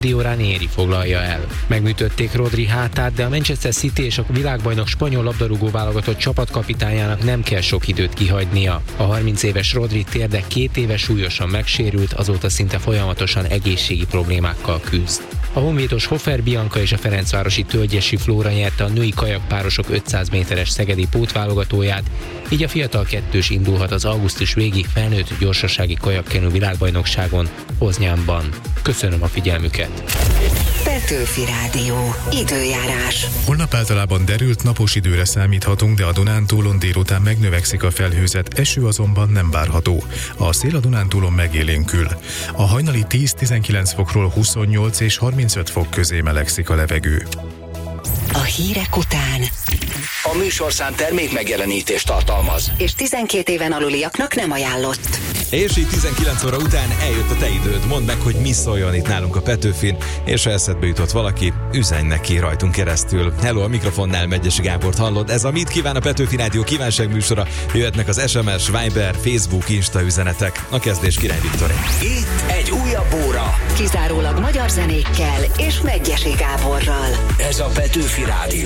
Ranieri foglalja el. Megműtötték Rodri hátát, de a Manchester City és a világbajnok spanyol labdarúgó válogatott csapatkapitányának nem kell sok időt kihagynia. A 30 éves Rodri térde 2 éve súlyosan megsérült, azóta szinte folyamatosan egészségi problémákkal küzd. A honvédos Hofer Bianca és a ferencvárosi Tölgyesi Flóra nyerte a női kajakpárosok 500 méteres szegedi pótválogatóját, így a fiatal kettős indulhat az augusztus végi felnőtt gyorsasági kajakkenu világbajnokságon Poznyánban. Köszönöm a figyelmüket! Petőfi Rádió. Időjárás. Holnap általában derült, napos időre számíthatunk, de a Dunántúlon délután megnövekszik a felhőzet, eső azonban nem várható. A szél a Dunántúlon megélénkül. A hajnali 10-19 fokról 28 és 35 fok közé melegszik a levegő. A hírek után a műsorszám termék megjelenítést tartalmaz, és 12 éven aluliaknak nem ajánlott. És így 19 óra után eljött a te időd. Mondd meg, hogy mi szóljon itt nálunk a Petőfin, és ha eszedbe jutott valaki, üzenj neki rajtunk keresztül. Hello, a mikrofonnál Megyesi Gábort hallod. Ez a Mit kíván a Petőfi Rádió kívánságműsora. Jöhetnek az SMS, Viber, Facebook, Insta üzenetek. A kezdés Király Viktor. Itt egy újabb óra. Kizárólag magyar zenékkel és Megyesi Gáborral. Ez a Petőfi Rádió.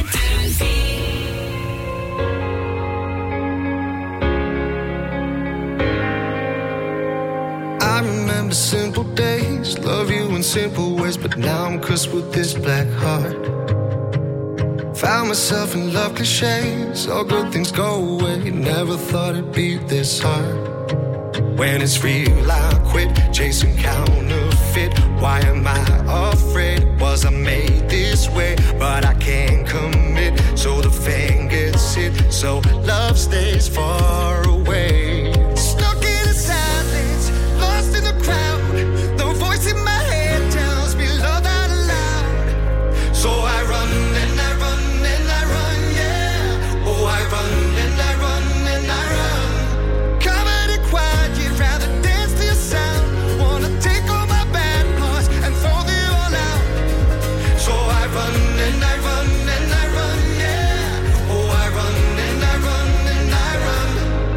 I remember simple days, love you in simple ways, but now I'm cursed with this black heart. Found myself in love cliches, all good things go away, never thought it'd be this hard. When it's real I quit, chasing counterfeit, why am I afraid? Was I made this way, but I can't commit, so the fan gets hit, so love stays far away. Stuck in a silence, lost in the crowd, the voice in my head tells me love out loud. So I run and I run and I run, yeah. Oh, I run and I run and I run. Covered in quiet, you'd rather dance to your sound. Wanna take all my bad parts and throw them all out. So I run and I run and I run, yeah. Oh, I run and I run and I run.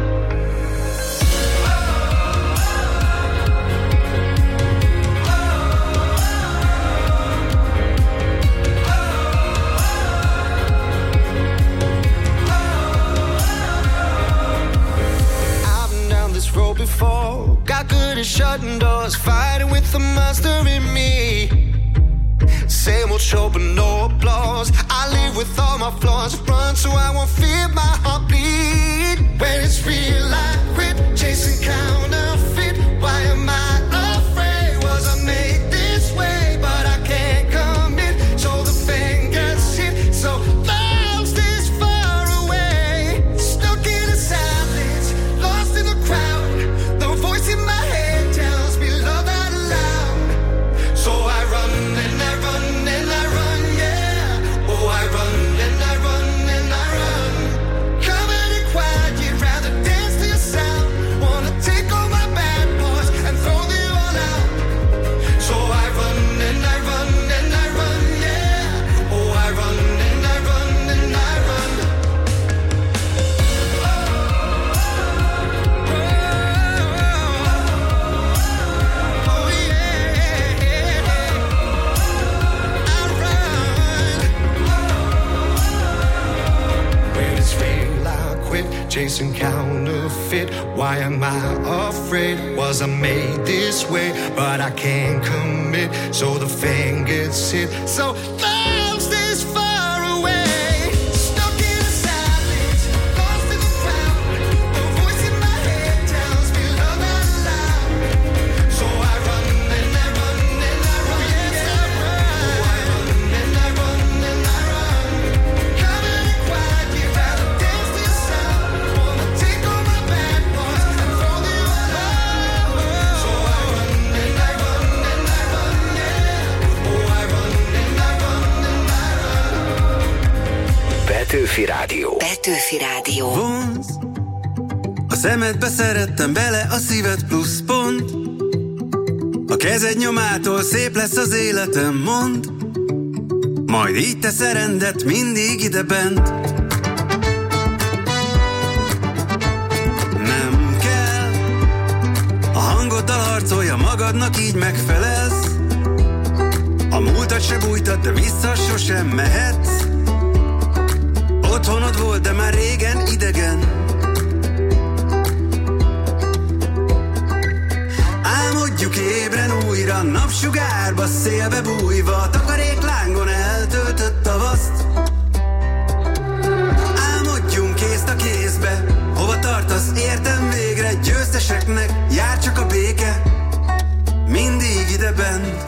I've been down this road before, got good at shutting doors, fighting with the monster in me. Same old show but no applause, I live with all my flaws, run so I won't feel my heart bleed. When it's real I quit, chasing counterfeit, why am I afraid? Was I made this way, but I can't commit, so the fan gets hit, so love stays far away. Stuck in a silence, lost in the crowd, the voice in my head tells me love out loud. So I run and I run and I run, yeah. Oh, I run and I run and I run. Covered in quiet, you'd rather dance to your sound. Wanna take all my bad parts and throw them all out. So I run and I run and I run, yeah. Oh, I run and I run and I run. Oh, yeah. I run. When it's real I quit, chasing counterfeit, why am I afraid? Was I made this way, but I can't commit, so the fan gets hit, so love stays far away. Stuck in a silence, lost in the crowd, the voice in my head tells me love out loud. So I run and I run and I run, yes I run. Oh, I run and I run and I run. Covered in quiet, you'd rather dance to your sound. Wanna take all my bad parts and throw them all out. So I run and I run and I run, yeah. Oh, I run and I run and I run. Petőfi Rádió. Petőfi Rádió. Vonz, a szemedbe szerettem bele a szíved plusz pont. A kezed nyomától szép lesz az életem, mond. Majd így tesz rendet mindig ide bent. Nem kell, a hangoddal harcolja magadnak, így megfelelsz. A múltat se bújtad, de vissza sosem mehetsz. Otthonod volt, de már régen idegen. Álmodjuk ébren újra, napsugárba, szélbe bújva, takaréklángon eltöltött tavaszt. Álmodjunk kézt a kézbe, hova tartasz, értem végre, győzteseknek jár csak a béke, mindig ide bent.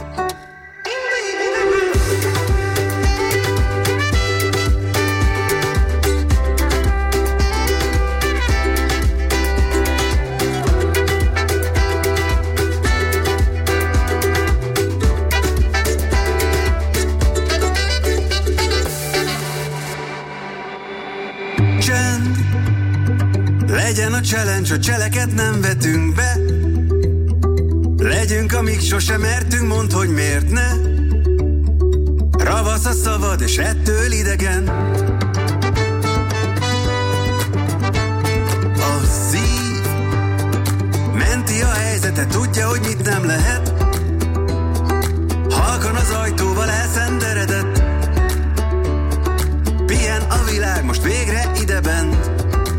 Legyen a challenge, a cseleket nem vetünk be. Legyünk, amíg sosem mertünk, mondd, hogy miért ne. Ravasz a szavad, és ettől idegen. A szív menti a helyzetet, tudja, hogy mit nem lehet. Halkan az ajtóval elszenderedett. Pihen a világ most végre idebent.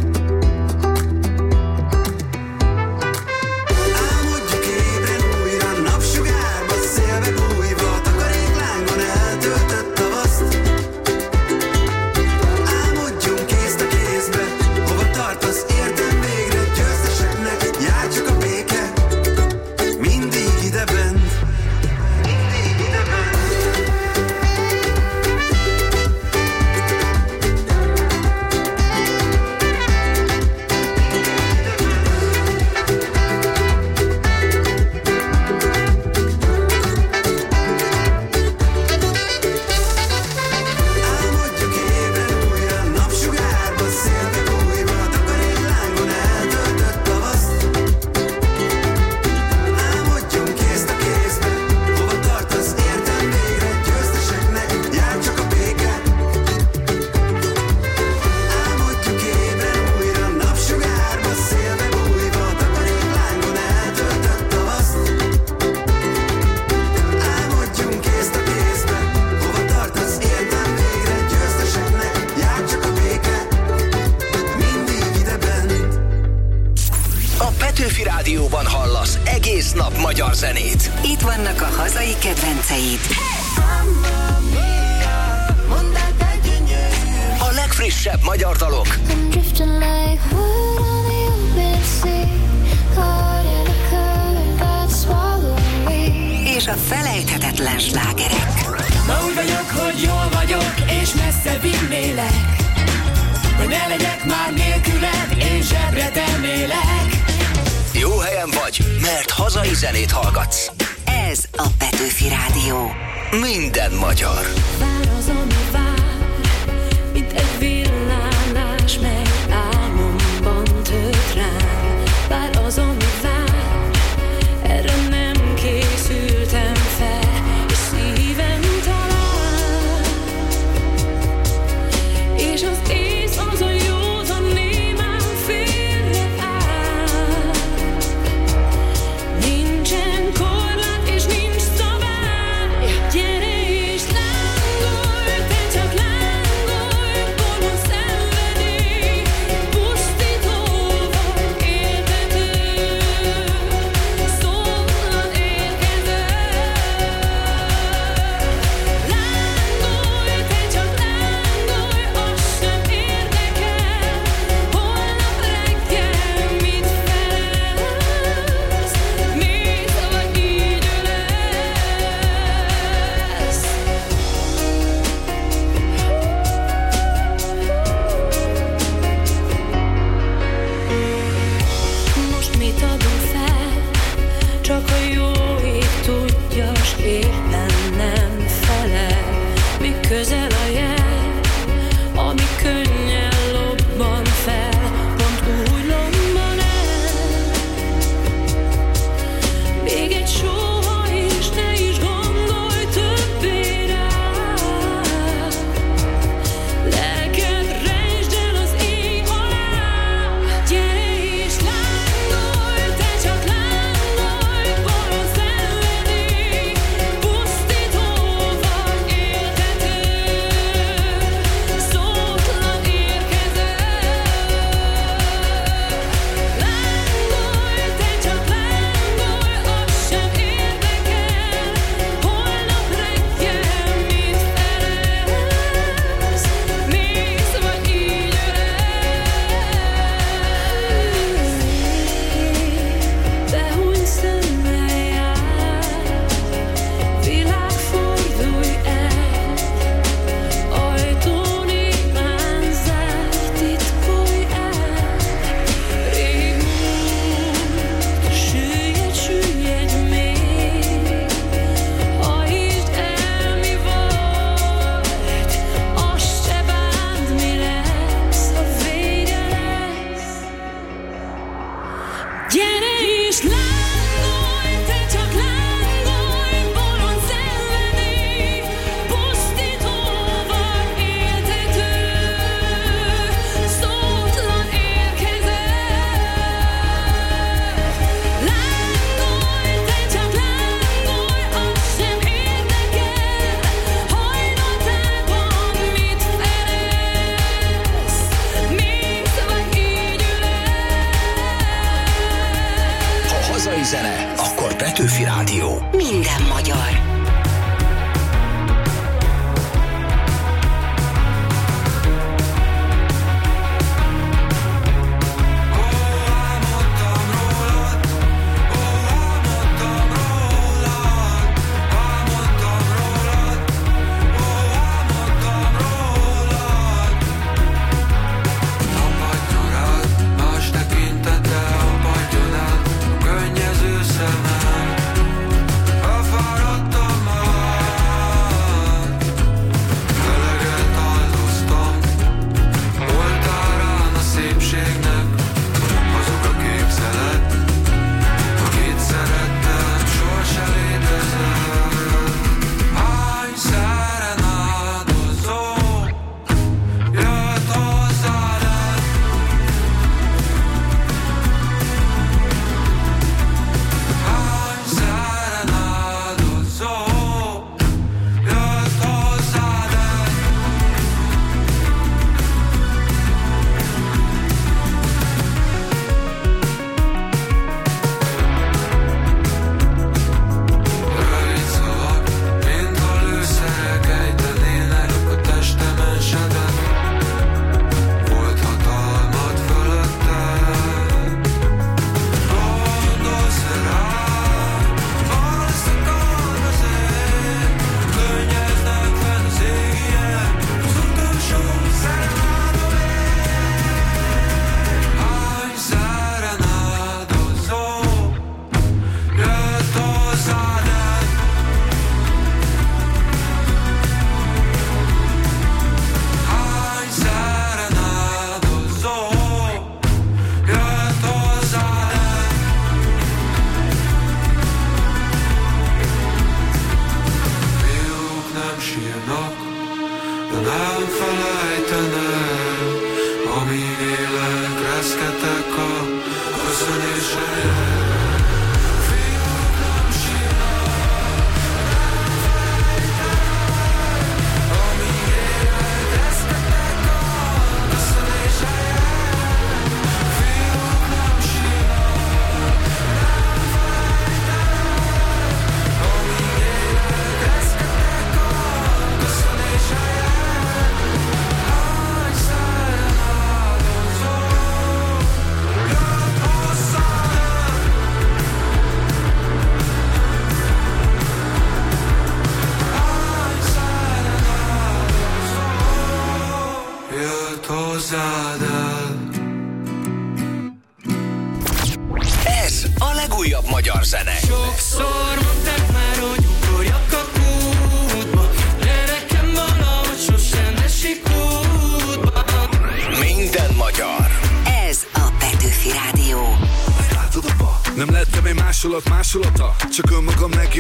Magyar zenét. Itt vannak a hazai kedvenceid. A legfrissebb magyar dalok. És a felejthetetlen slágerek. Ma úgy vagyok, hogy jól vagyok, és messze vinnélek. Hogy ne legyek már nélküled, én zsebre tennélek. Jó helyen vagy, mert hazai zenét hallgatsz. Ez a Petőfi Rádió. Minden magyar. Vár az, ami vár, mint egy villámlás, mely álmomban tört rám. Vár az, ami vár, erre nem készültem fel, és szívem talál. És az ész az a józan némán félre áll. Nincsen korlát és nincs szabály. Gyere és lángolj, te csak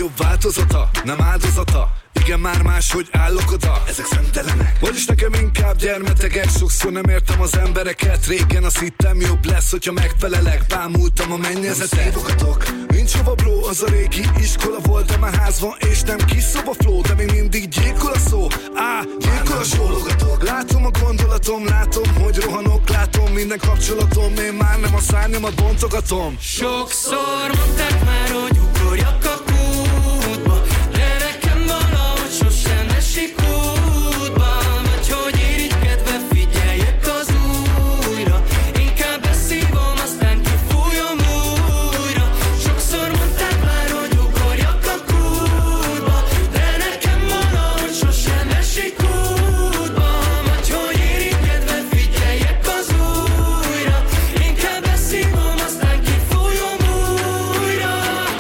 legjobb változata, nem áldozata. Igen, már máshogy állok oda, ezek szemtelenek. Vagyis nekem inkább gyermetegek, sokszor nem értem az embereket. Régen azt hittem jobb lesz, hogyha megfelelek. Bámultam a mennyezetet. Szévogatok, nincs hova bló, az a régi iskola volt, de már ház van és nem kis szoba flow. De még mindig gyilkol a szó, gyilkol a só. Látom a gondolatom, látom, hogy rohanok, látom minden kapcsolatom. Én már nem a szárnyamat bontogatom. Sokszor mondták már, hogy ugorjak a kútba, de nekem valahogy sosem esik útba. Vagy hogy irigykedve figyeljek az újra, inkább beszívom, aztán kifújom újra. Sokszor mondták már, hogy ugorjak a kútba, de nekem valahogy sosem esik útba. Vagy hogy irigykedve figyeljek az újra, inkább beszívom, aztán kifújom újra.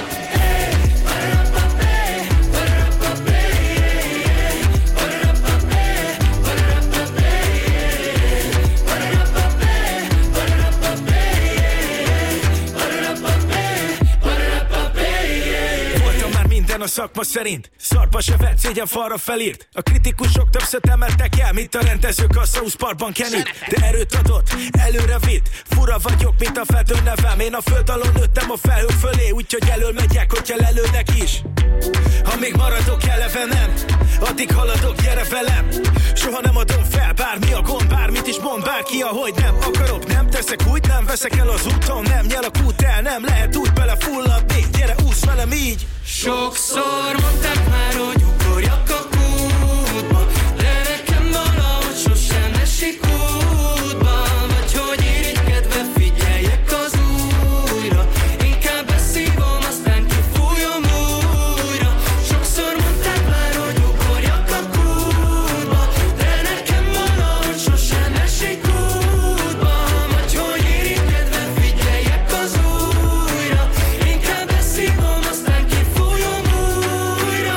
Voltam már minden a szakma szerint, szarba se vett, szégyen falra felírt. A kritikusok többször emeltek el, mint a rendezők a South Parkban Kenny. De erőt adott, előre vitt, fura vagyok, mint a fedő nevem. Én a föld alól nőttem a felhők fölé, úgyhogy elől megyek, hogyha lelőnek is. Ha még maradok elevenem, addig haladok, gyere velem. Soha nem adom fel, bármi a gond, bármit is mond bárki, ahogy nem akarok. Nem teszek úgy, nem veszek el az úton, nem nyel a kút el, nem lehet úgy belefulladni. Gyere, úsz velem így. Sokszor mondták már, hogy ugorjak a kútba, de nekem valahogy sosem esik útba. Vagy hogy irigykedve figyeljek az újra, inkább beszívom, aztán kifújom újra. Sokszor mondták már, hogy ugorjak a kútba, de nekem valahogy sosem esik útba. Vagy hogy irigykedve figyeljek az újra, inkább beszívom, aztán kifújom újra.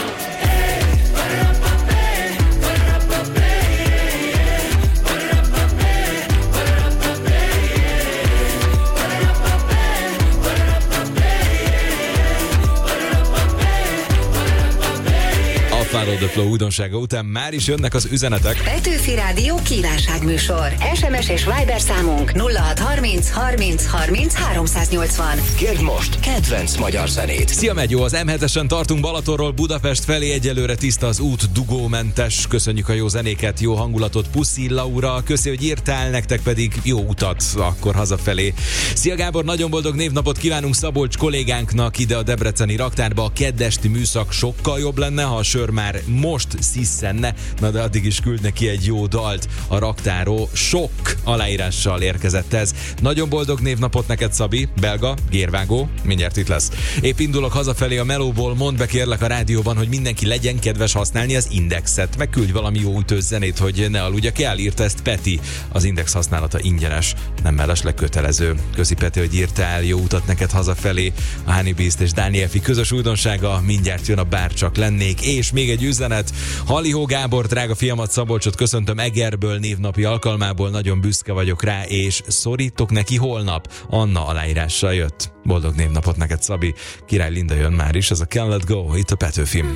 Follow the Flow újdonsága után már is jönnek az üzenetek. Petőfi Rádió kívánságműsor. SMS és Viber számunk 0630 30 30 380. Kérd most kedvenc magyar zenét. Szia Megyó, az M7-esen tartunk Balatonról Budapest felé, egyelőre tiszta az út, dugómentes. Köszönjük a jó zenéket, jó hangulatot, puszi Laura, köszi, hogy írtál, nektek pedig jó utat akkor hazafelé. Szia Gábor, nagyon boldog névnapot kívánunk Szabolcs kollégánknak ide a debreceni raktárba. A keddesti műszak sokkal jobb lenne, ha a sör már most sziszenne, na de addig is küld neki egy jó dalt. A raktáró sok aláírással érkezett ez. Nagyon boldog névnapot neked, Szabi, belga, gérvágó, mindjárt itt lesz. Épp indulok hazafelé a melóból, mondd be kérlek a rádióban, hogy mindenki legyen kedves használni az Indexet. Megküldj valami jó ütős zenét, hogy ne aludjak el, írta ezt Peti. Az Index használata ingyenes, nem mellesleg kötelező. Köszi Peti, hogy írtál, jó utat neked hazafelé. A Honey Beast és Daniel Fi közös újdonsága, mindjárt jön a Bárcsak lennék, és még egy üzenet. Halihó Gábor, drága fiamat Szabolcsot köszöntöm Egerből névnapi alkalmából, nagyon büszke vagyok rá, és szorítok neki holnap. Anna aláírással jött. Boldog névnapot neked, Szabi. Király Linda jön már is, ez a Can't Let Go, itt a Petőfim.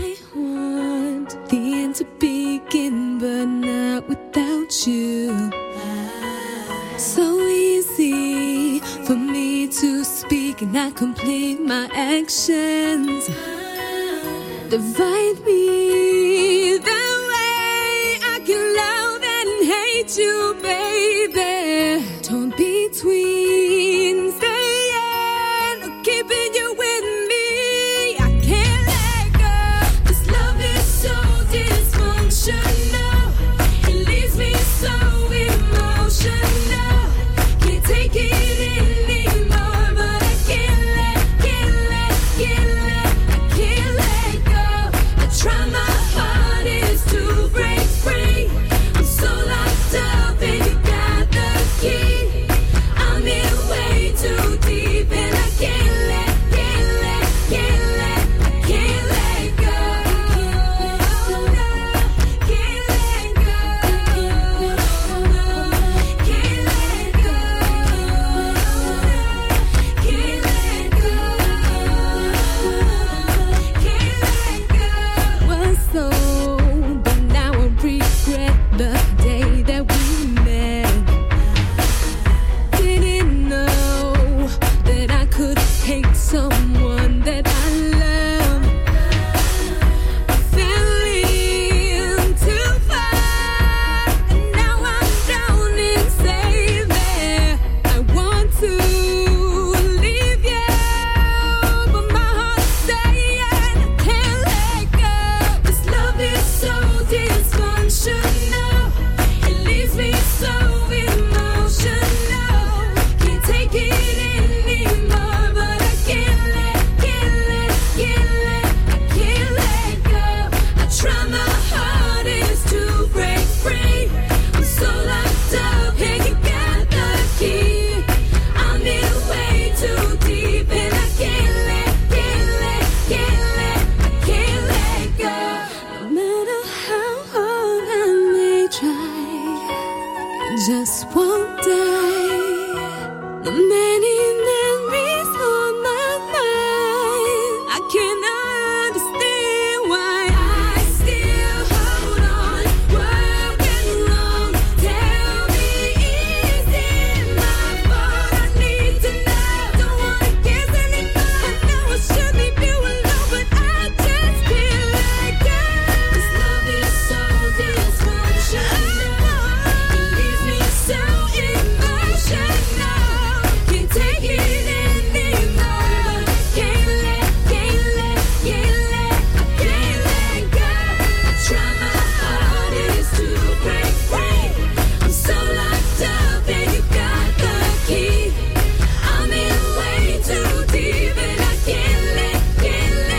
So easy for me to speak and not complete my actions. Divide me that way I can love and hate you, baby. Torn between staying or keeping you with me. I can't let go. This love is so dysfunctional. It leaves me so emotional. Can't take it anymore, but I can't let, I can't let go. I try my go, but now I regret the day that we met. Didn't know that I could take someone that I love. I fell in too far, and now I'm drowning, say there. I want to leave you, but my heart's saying I can't let go. This love is so dysfunctional, it leaves me so emotional. Can't take it anymore, but I can't let go. I try my hardest to break free. I'm so locked up, and you got the key. I'm in way too deep, and I can't let go. No matter how hard I may try, I just won't die. The many memories on my mind, I can't understand why I still hold on. What went wrong? Tell me, is it my fault? I need to know. Don't wanna guess anymore. I know I should leave you alone, but I just can't let go. This love is so dysfunctional, it leaves me so emotional. Can't take it anymore, but I can't let go. I try my hardest to break free. I'm so locked up, and you got the key. I'm in way too deep, and I can't let go.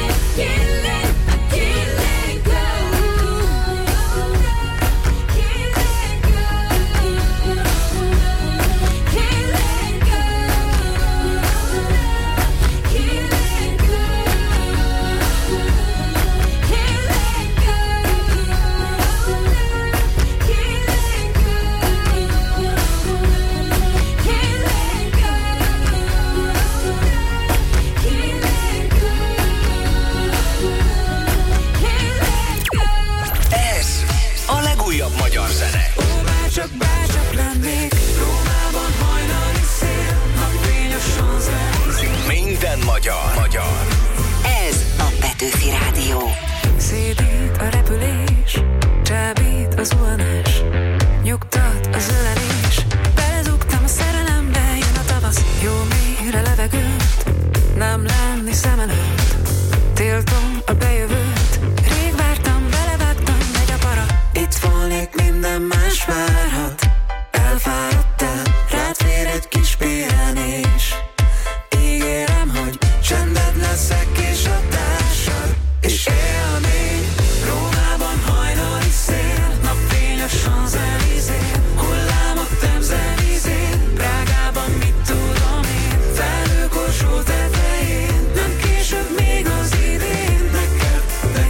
Ez a legújabb magyar zene. Bárcsak lennék Rómában hajnali szél, napfényes Champs-Élysées. Minden magyar. Ez a Petőfi Rádió. Szédít a repülés, csábít az zuhanás, nyugtat az ölelés. Belezugtam a szerelembe, jön a tavasz, jó mélyre levegőt, nem lenni szem előtt. Tiltom a bejövőt, rég vártam, belevágtam, megy a para. Itt volnék, minden más várhat. Elfáradtál, rád fér egy kis pihenés. Ígérem, hogy csended leszek és a társad. És élmény, Rómában hajnali szél, napfényes Champs-Élysées, hullámok Temze-vízén, Prágában mit tudom én, felhőkorsó tetején, nem később még az idén, neked,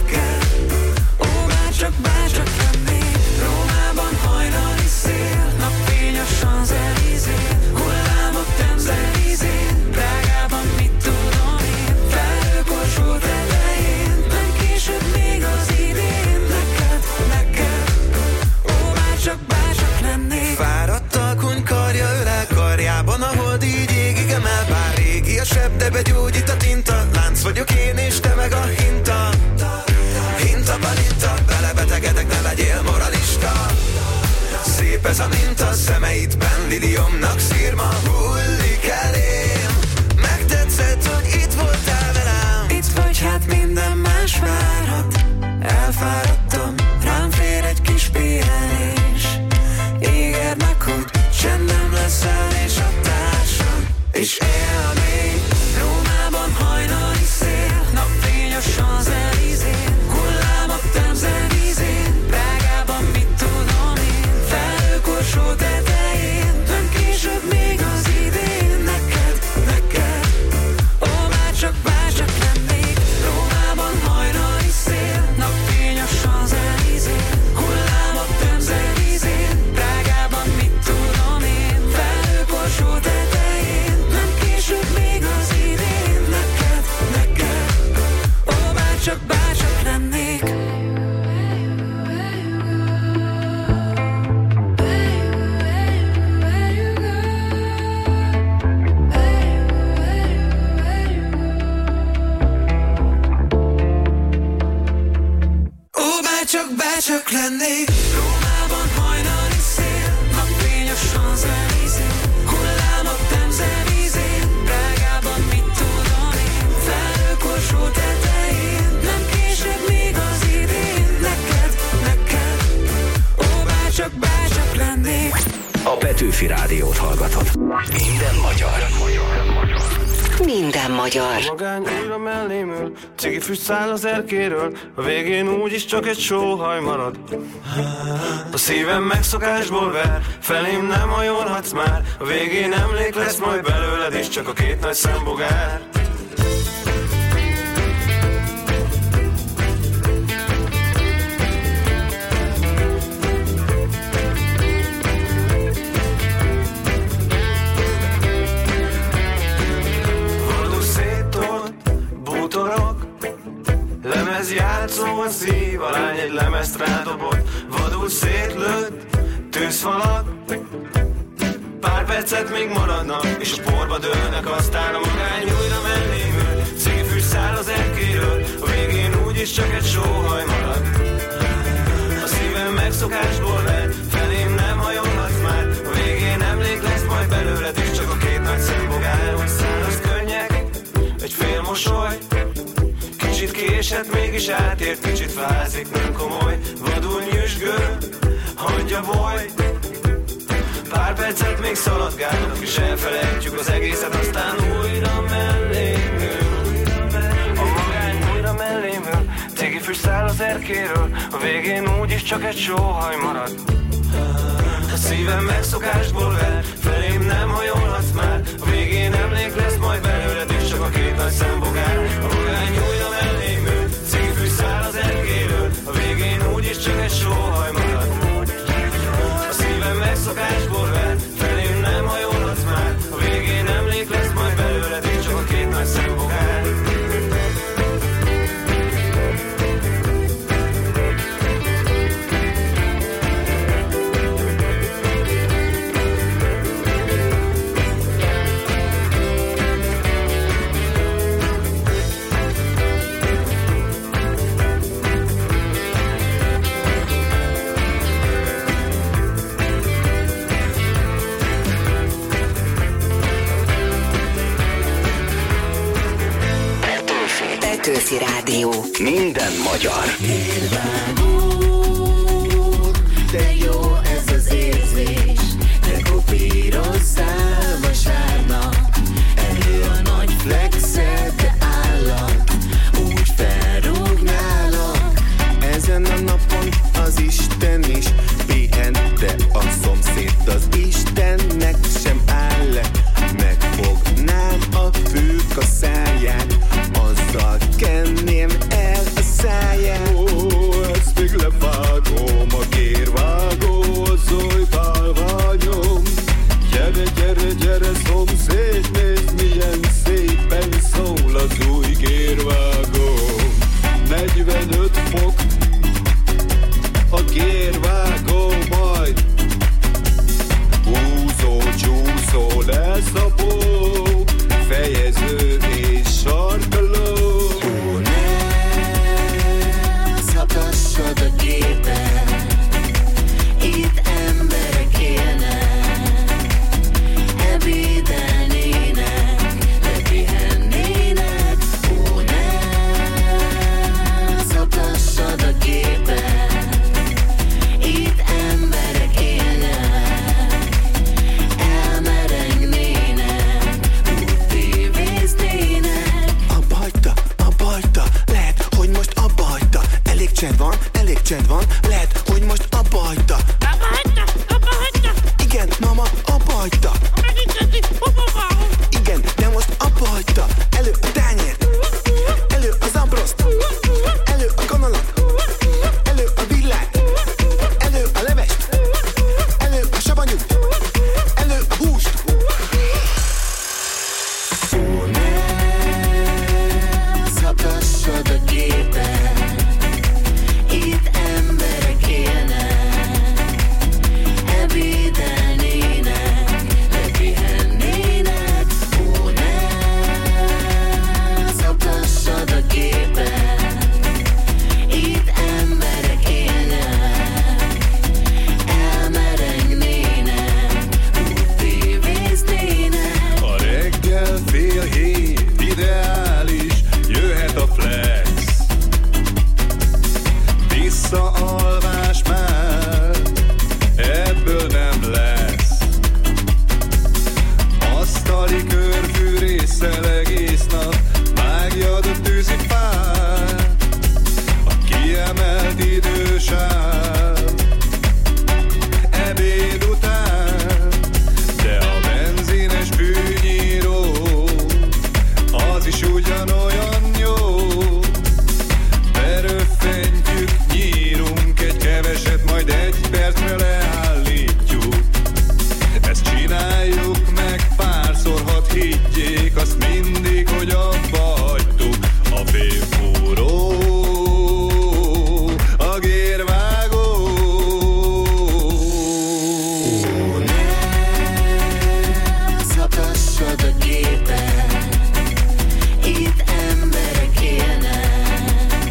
ó, bárcsak lennék, Rómában hajnali szél, napfényes Champs-Élysées, hullámok Temze-vízén, Prágában mit tudom én, felhőkorsó tetején, nem később még az idén, neked, ó, bárcsak lennék. Fáradt alkony karja ölel karjában, a hold így égig emel. Bár régiesebb, de begyógyít a tinta. Lánc vagyok én és te meg a hinta. Hinta palinta, belebetegedek, ne legyél moralista. Szép ez a minta, szemeidben liliomnak szírma hullik elém. Megtetszett, hogy itt voltál velem. Itt vagy, hát minden más várhat. Elfáradtam, rám fér egy kis pihenés. Ígérd meg, hogy csendem leszel és a társam. És élmény, Rómában hajnali szél, napfényes Champs-Élysées, hullámok Temze-vízén, Prágában mit tudom én, felhőkorsó tetején, nem később még az idén, neked, ó, bárcsak lennék, Rómában hajnali szél, napfényes Champs-Élysées, hullámok Temze-vízén, Prágában mit tudom én, felhőkorsó tetején, nem később bárcsak lennék. Rómában hajnali szél, napfény a Champs-Élysées, hullámok temzevízén, Prágában mit tudom én, felhőkorsó tetején, nem később még az idén, neked, ó, bárcsak lennék. A Petőfi Rádiót hallgatod. Minden magyar. Minden magyar. Magány újra mellém ül, cigifüst száll az erkéről, a végén úgyis csak egy sóhaj marad. A szívem megszokásból ver, felém nem hajolhatsz már, a végén emlék lesz majd belőled is, csak a két nagy szembogár. Lemezjátszó a szív, a lány egy lemezt rádobott, vadul szétlőtt tűzfalak. Pár percet még maradnak, és a porba dőlnek, aztán a magány újra mellém ül, cigifüst száll az erkéről, a végén úgyis csak egy sóhaj marad. A szívem megszokásból vett, felém nem hajolhatsz már, a végén emlék lesz majd belőled is, csak a két nagy szembogár. Száraz könnyek, egy fél mosoly, kicsit késett, mégis átért, kicsit fázik, nem komoly, vadul nyüzsgő, hagyja boly. Pár percet még szaladgálnak, és elfelejtjük az egészet, aztán újra mellém ül. A magány újra mellém ül, cigifüst száll az erkéről, a végén úgyis csak egy sóhaj marad. A szívem megszokásból ver, felém nem hajolhatsz már, a végén emlék lesz majd belőled is, csak a két nagy szembogár. A magány újra mellém ül, cigifüst száll az erkéről, a végén úgyis csak egy sóhaj marad. A szívem megszokásból ver, felém nem hajolhatsz már, a végén emlék lesz majd belőled is, csak a két nagy szembogár. Petőfi Rádió. Minden magyar. De jó ez az érzés, te kopírozzál vasárnap, elő a nagy flexed, de állat, úgy felrúgnálak. Ezen a napon az Isten is pihen, de a szomszéd az Istennek sem áll le. Megfognám a fűk a száját, azzal kenném el a száját. Ó, ezt még levágom, a kérvágó, az oly bálványom. Gyere, gyere, gyere, szomszéd, nézd milyen szépen szól az új kérvágó. 45 fok a kérvágó, majd húzó, csúszó lesz a pó, fejező és sarkaló. Ó, ne szakassad a képet, itt emberek élnek, ebédelnének, lepihennének. Ó, ne szakassad a képet, itt emberek élnek, elmerengnének, úgy tévéznének. Abba hagyta, lehet, hogy most abba hagyta. Elég csend van, lehet, hogy most abba hagyta. Abba hagyta. Igen, mama, abba hagyta. Igen, de most abba hagyta. Elő a tányér, elő az ambroszt, elő a kanalat, elő a villát, elő a levest, elő a savanyút, elő a húst. Ó, ne szakassad a képet, itt emberek élnek, ebédelnének, lepihennének. Ó, ne visszaalvás már, ebből nem lesz. Asztali körfűrésszel egész nap vágjad a tűzifát, a kiemelt idősáv ebéd után, de a benzines fűnyíró az is ugyanolyan jó. Beröffentjük, nyírunk egy keveset, majd egy percre leállítjuk. Ezt csináljuk meg párszor, hadd higgyék azt mindig, hogy abba hagytuk. A félfúró, a gérvágó. Ó, ne szakassad a gépet, itt emberek élnek,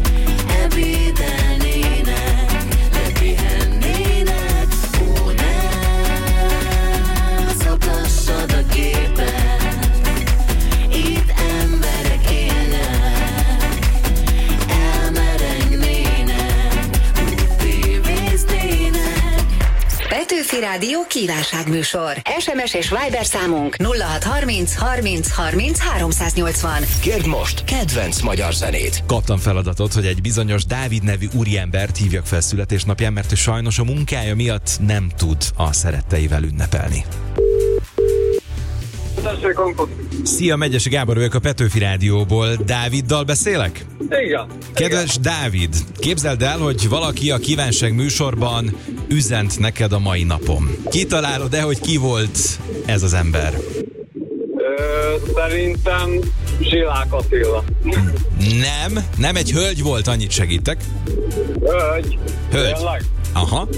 ebédelnének, lepihennének. Ó, ne szakassad a gépet, itt emberek élnek, elmerengnének, úgy tévéznének. Petőfi Rádió kívánságműsor. SMS és Viber számunk 0630 30 30 380. Kérd most kedvenc magyar zenét. Kaptam feladatot, hogy egy bizonyos Dávid nevű úriembert hívjak fel születésnapján, mert ő sajnos a munkája miatt nem tud a szeretteivel ünnepelni. Szia, Megyesi Gábor vagyok a Petőfi Rádióból. Dáviddal beszélek? Igen. Kedves Dávid, képzeld el, hogy valaki a kívánság műsorban üzent neked a mai napon. Kitalálod-e, hogy ki volt ez az ember? Szerintem Zsilák Attila. Nem egy hölgy volt, annyit segítek. Hölgy. Tényleg? Aha.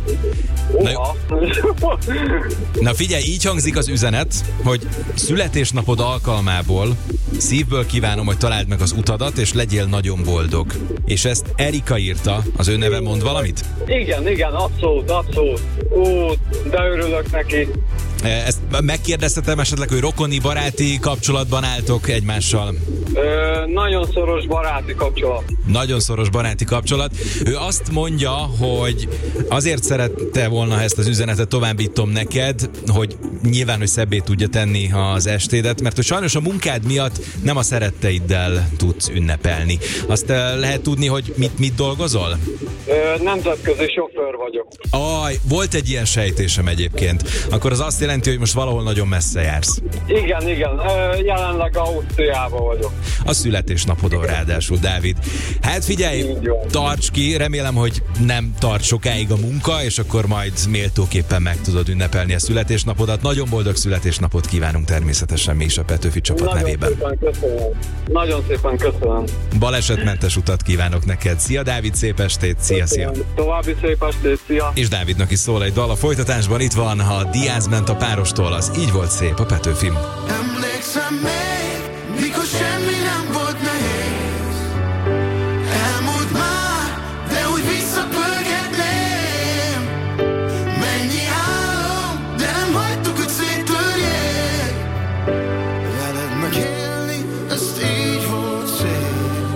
Na figyelj, így hangzik az üzenet, hogy születésnapod alkalmából szívből kívánom, hogy találd meg az utadat, és legyél nagyon boldog. És ezt Erika írta, az ő neve mond valamit? Igen, abszolút. De örülök neki. Ezt megkérdeztetem esetleg, hogy rokoni, baráti kapcsolatban álltok egymással? Nagyon szoros baráti kapcsolat. Nagyon szoros baráti kapcsolat. Ő azt mondja, hogy azért szerette volna, ha ezt az üzenetet továbbítom neked, hogy nyilván, hogy szebbé tudja tenni az estédet, mert hogy sajnos a munkád miatt nem a szeretteiddel tudsz ünnepelni. Azt lehet tudni, hogy mit dolgozol? Nemzetközi sofőr vagyok. Volt egy ilyen sejtésem egyébként. Akkor az azt jelenti, hogy most valahol nagyon messze jársz. Igen. Jelenleg Ausztriában vagyok. A születésnapodon ráadásul, Dávid. Hát figyelj, tarts ki, remélem, hogy nem tart sokáig a munka, és akkor majd méltóképpen meg tudod ünnepelni a születésnapodat. Nagyon boldog születésnapot kívánunk természetesen mi is a Petőfi csapat nevében. Nagyon szépen köszönöm. Balesetmentes utat kívánok neked. Szia Dávid, szép estét, szia. További szép estét, szia. És Dávidnak is szól egy dal a folytatásban, itt van a Diaz ment a párostól, az Így volt szép a Petőfi. Emlékszem még, mikor semmi nem volt nehéz. Elmúlt már, de úgy visszapörgetném. Mennyi álom, de nem hagytuk, hogy széttörjék. Veled megélni, ezt így volt szép.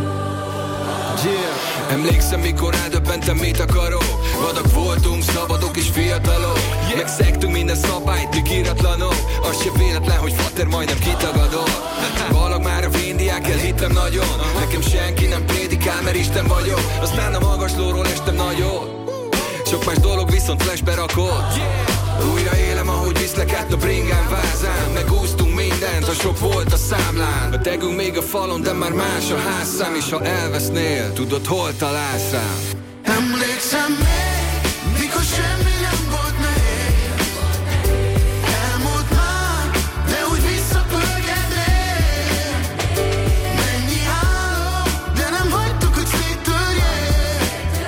Emlékszem, mikor eldöbbentem, mit akarok. Vadak voltunk, szabadok és fiatalok. Megszegtünk minden szabályt, míg íratlanok. Az se véletlen, hogy fater majdnem kitagadott. Valak már a véndiák, elhittem nagyon. Nekem senki nem prédikál, mert Isten vagyok. Aztán a magaslóról estem nagyot. Sok más dolog viszont flashbe rakott. Újra élem, ahogy viszlek át a bringán vázán. Megúsztunk mindent, ha sok volt a számlán. A tegünk még a falon, de már más a házszám. És ha elvesznél, tudod, hol találsz rám. Emlékszem még, mikor semmi nem volt nehéz. Elmúlt már, de úgy visszapörgetném. Mennyi álom, de nem hagytuk, hogy széttörjék.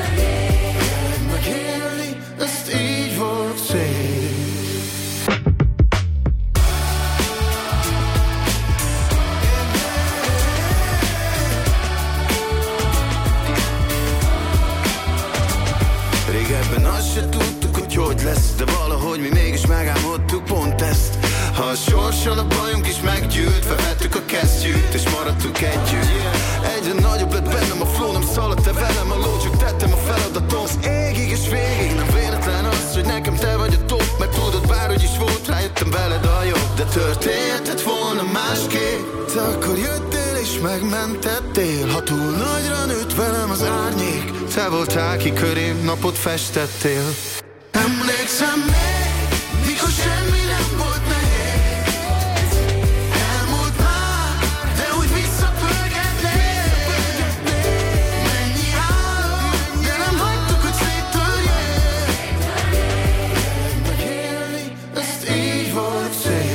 Megélni, ezt így volt szép. Régebben azt se tudtuk, hogy lesz, de valahogy mi mégis megálmodtuk pont ezt. Ha a sorson a bajunk is meggyűlt, felvettük a kesztyűt és maradtunk együtt. Egyre nagyobb lett bennem a flow, nem szaladt te velem a ló, csak tettem a veled a jobb, de történhetett volna másképp. Te akkor jöttél és megmentettél, ha túl nagyra nőtt velem az árnyék. Te voltál, ki körém napot festettél. Emlékszem még, mikor semmi nem volt nehéz. Elmúlt már, de úgy visszapörgetnél. Mennyi álom, de nem hagytuk, hogy széttörjél. Megélni, ezt így volt szép.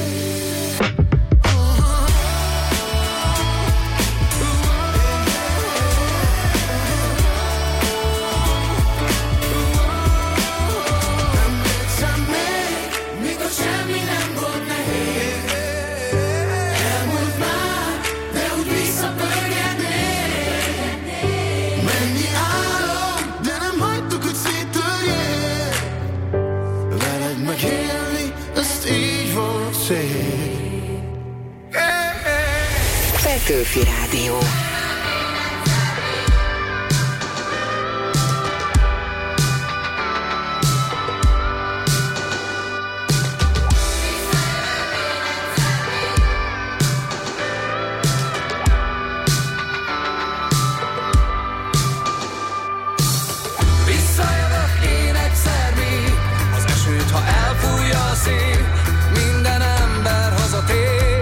Petőfi Rádió. Visszajövök én egyszer még, az esőt, ha elfújja a szél, minden ember hazatér.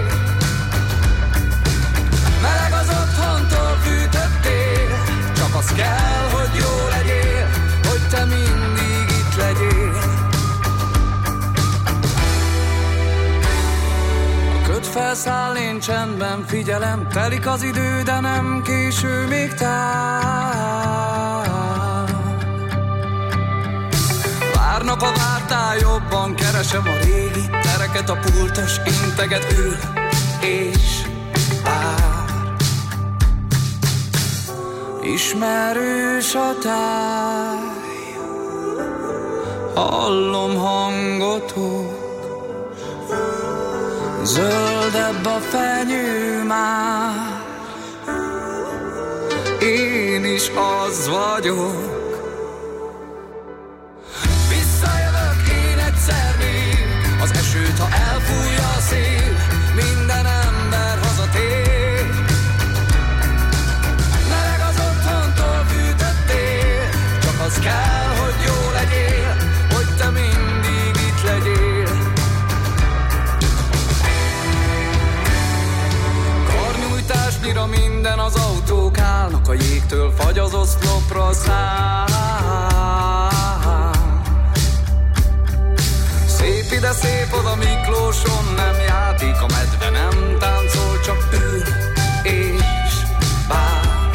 Meleg az otthontól fűtöttél, csak az kell, hogy jó legyél, hogy te mindig itt legyél. A köd felszáll, én csendben figyelem, telik az idő, de nem késő még tár. Várnak a vártál, jobban keresem a régi tereket, a pultos integet ül és vár. Ismerős a táj, hallom hangotok, zöldebb a fenyő már, én is az vagyok. Visszajövök én egyszer még, az esőt, ha elfújja a szél, minden ember hazatér. Meleg az otthontól fűtöttél, csak az kell, hogy jó legyél, hogy te mindig itt legyél. Karnyújtásnyira minden az autók állnak, a jégtől fagy az oszlopra száll. Szép ide, szép oda, Miklóson nem játék, a medve nem táncol, csak ül és vár.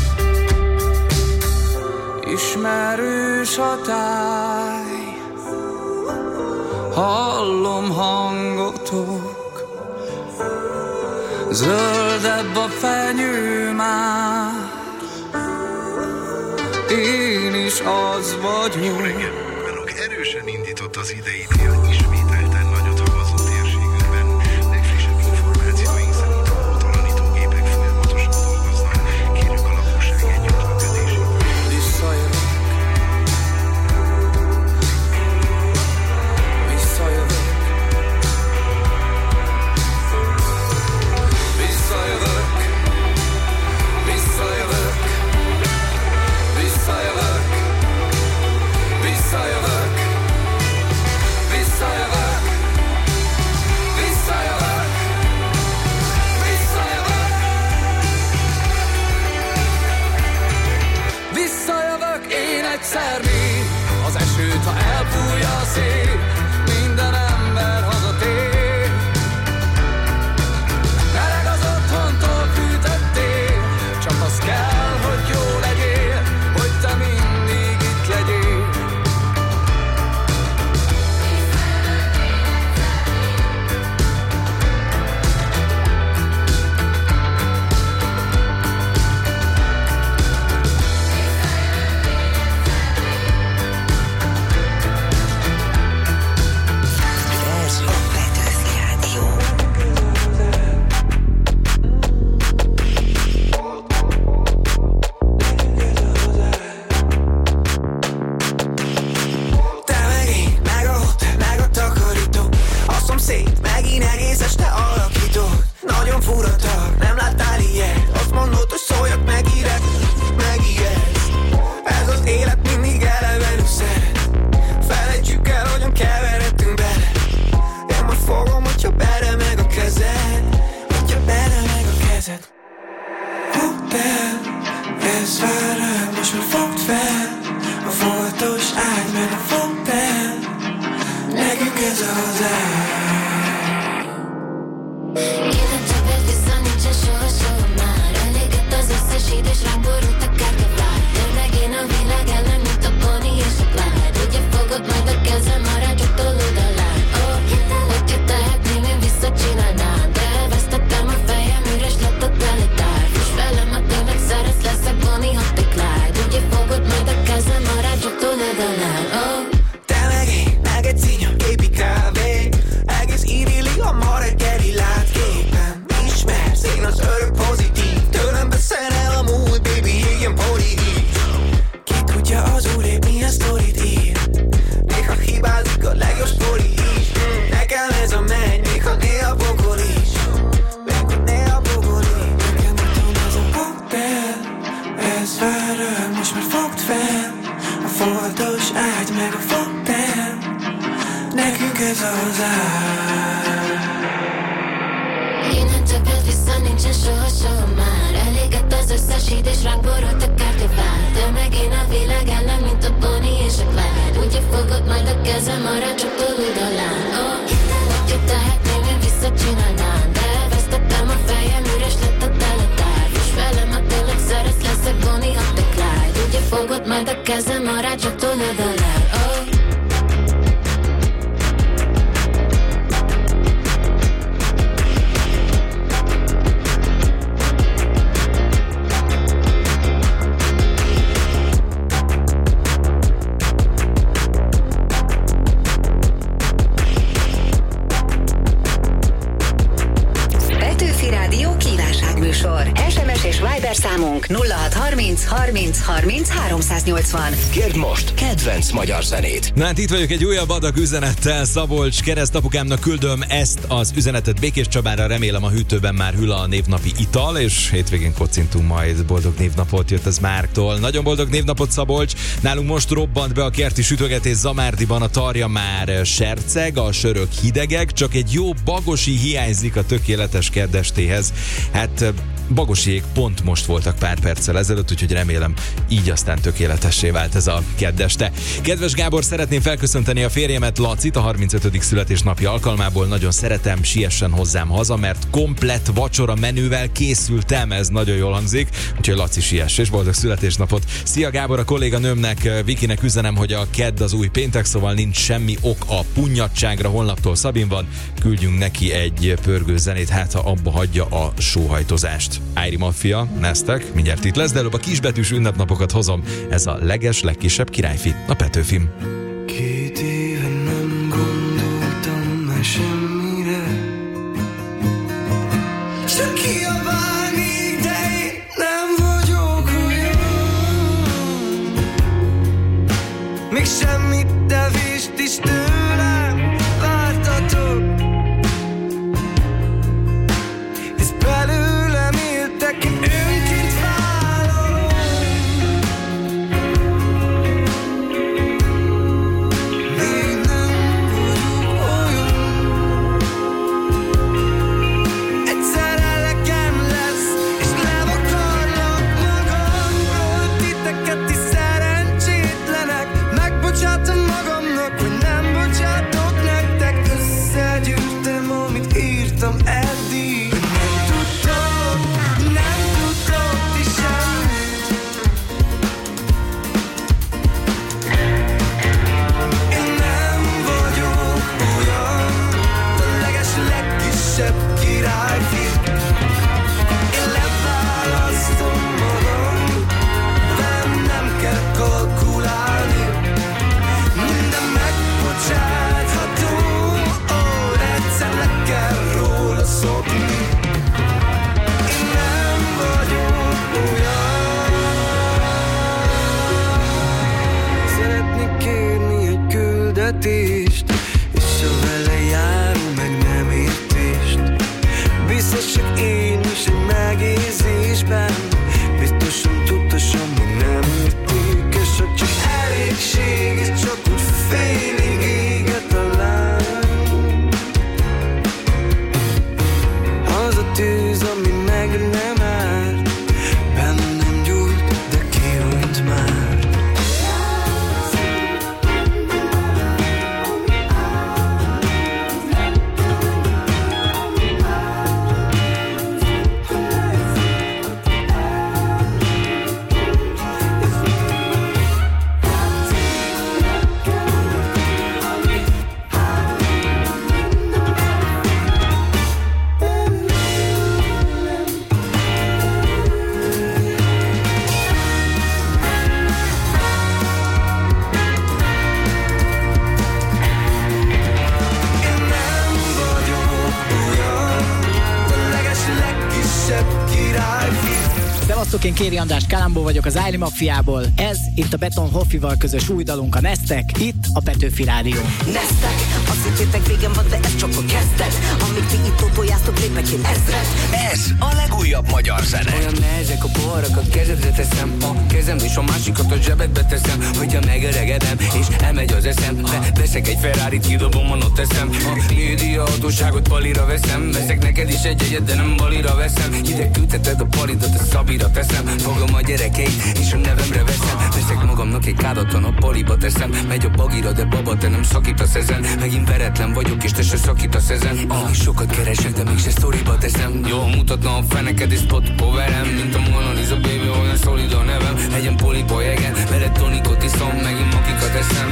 Ismerős a táj, hallom hangotok, zöldebb a fenyő már, én is az vagyok. Jó reggel! Velük erősen indított az idei tél, ismételten nagyot havazó térségünkben. Legfrissebb információink szerint a hótalanítógépek folyamatosan dolgoznak. Kérjük a lakosság egy nyugtatókötését. Visszajövök. Visszajövök. Visszajövök. Visszajövök. Visszajövök. Visszajövök. Visszajövök. Visszajövök. Visszajövök. Visszajövök én egyszer még, az esőt, ha elfújja a szél, minden ember hazatér. Meleg az otthontól fűtöttél, csak az kell, hogy jó legyél, hogy te mindig itt legyél. fontos, áld meg a fotel, nekünk ez az ár. Innen többet vissza nincsen soha már. Elégett az összes híd és ránk borult a kártyavár. Te meg én a világ ellen, mint a Bonnie és a Clyde. Ugye fogod majd a kezem, arra csak túloldalán. Hogy tehetném, én visszacsinálnám, de elvesztettem a fejem, üres lett a teletár. Fuss velem, ha tényleg szeretsz, leszek Bonnie, ha te Clyde. Ugye fogod majd a kezem, arra csak túloldalán. SMS és Viber számunk 0630 30 30 380. Kérd most kedvenc magyar zenét. Na hát itt vagyok egy újabb adag üzenettel. Szabolcs keresztapukámnak küldöm ezt az üzenetet Békés Csabára. Remélem a hűtőben már hűl a névnapi ital, és hétvégén kocintunk majd. Boldog névnapot, jött ez Márktól. Nagyon boldog névnapot, Szabolcs. Nálunk most robbant be a kerti sütögetés Zamárdiban, a tarja már serceg, a sörök hidegek, csak egy jó bagosi hiányzik a tökéletes keddestéhez. Hát Bagosiék pont most voltak pár perccel ezelőtt, úgyhogy remélem így aztán tökéletessé vált ez a keddeste. Kedves Gábor, szeretném felköszönteni a férjemet, Lacit, a 35. születésnapja alkalmából. Nagyon szeretem, siessen hozzám haza, mert komplett vacsora menüvel készültem, ez nagyon jól hangzik, úgyhogy Laci, siess, és boldog születésnapot. Szia Gábor, a kolléganőmnek, Vikinek üzenem, hogy a kedd az új péntek, szóval nincs semmi ok a punnyadságra, holnaptól Szabin van, küldjünk neki egy pörgő zenét, hát ha abba hagyja a sóhajtozást. Áiri Mafia, neztek, mindjárt itt lesz, de előbb a kisbetűs ünnepnapokat hozom. Ez a legkisebb királyfi, a Petőfim. 2 éve nem gondoltam már semmire, csak kiabálni, de én nem vagyok olyan. Még semmit, de vist is tőlem vártatok. Ez belőlem éltek, én önként vállalom. Még nem vagyok olyan. Egyszer elegem lesz, és levakarlak magamról. Titeket is szerencsétlenek, megbocsátom magamnak, hogy nem bocsátok nektek. Összegyűjtem, amit írtam eddig. Nem tudtok ti semmit. Én nem vagyok olyan, a legkisebb királyfi. Én leválasztom magam, velem nem kell kalkulálni. Minden megbocsátható, de egyszer le kell róla szokni. Én nem vagyok olyan. Szeretnék kérni egy küldetést, és a vele járó meg nem értést. Biztos csak én is egy megérzésben, biztosan tudtosan, hogy nem érték, és hogy csak elégséges, csak úgy félig éget a lány. Az a tűz, ami meg nem árt, bennem gyújt, de kihunyt már. Sziasztok, én Kéri András Kalambó vagyok az Ájli Mafiából. Ez itt a Beton Hoffival közös új dalunk a Neztek, itt a Petőfi Rádió. Neztek, azt hittétek végem van, de ez csak a kezdet. Amíg ti itt tojáztok, lépek én ezret. Ez a legújabb magyar zene. Olyan nehezek a poharak, a kezedre teszem, a kezem és a másikat a zsebedbe teszem. Hogyha megöregedem és elmegy az eszem, veszek egy Ferrarit, kidobom, ott teszem. A média hatóságot palira veszem, veszek neked is egy egyet, de nem balira veszem. Ide küldheted a palidat, a Szabira teszem. Fogom a gyerekeit és a nevemre veszem. Veszek magamnak egy kádatlan, a paliba teszem. Megy a bagira, de baba, te nem szakítasz ezen. Megint veretlen vagyok és te se szakítasz ezen. Sokat keresek, de mégse sztoriba teszem. Jól mutatna a feneked és spot coverem. Mint a Mona Lisa baby, olyan szolid a nevem. Egyen poliba jegen, veled tonikot iszom, megint makikat eszem.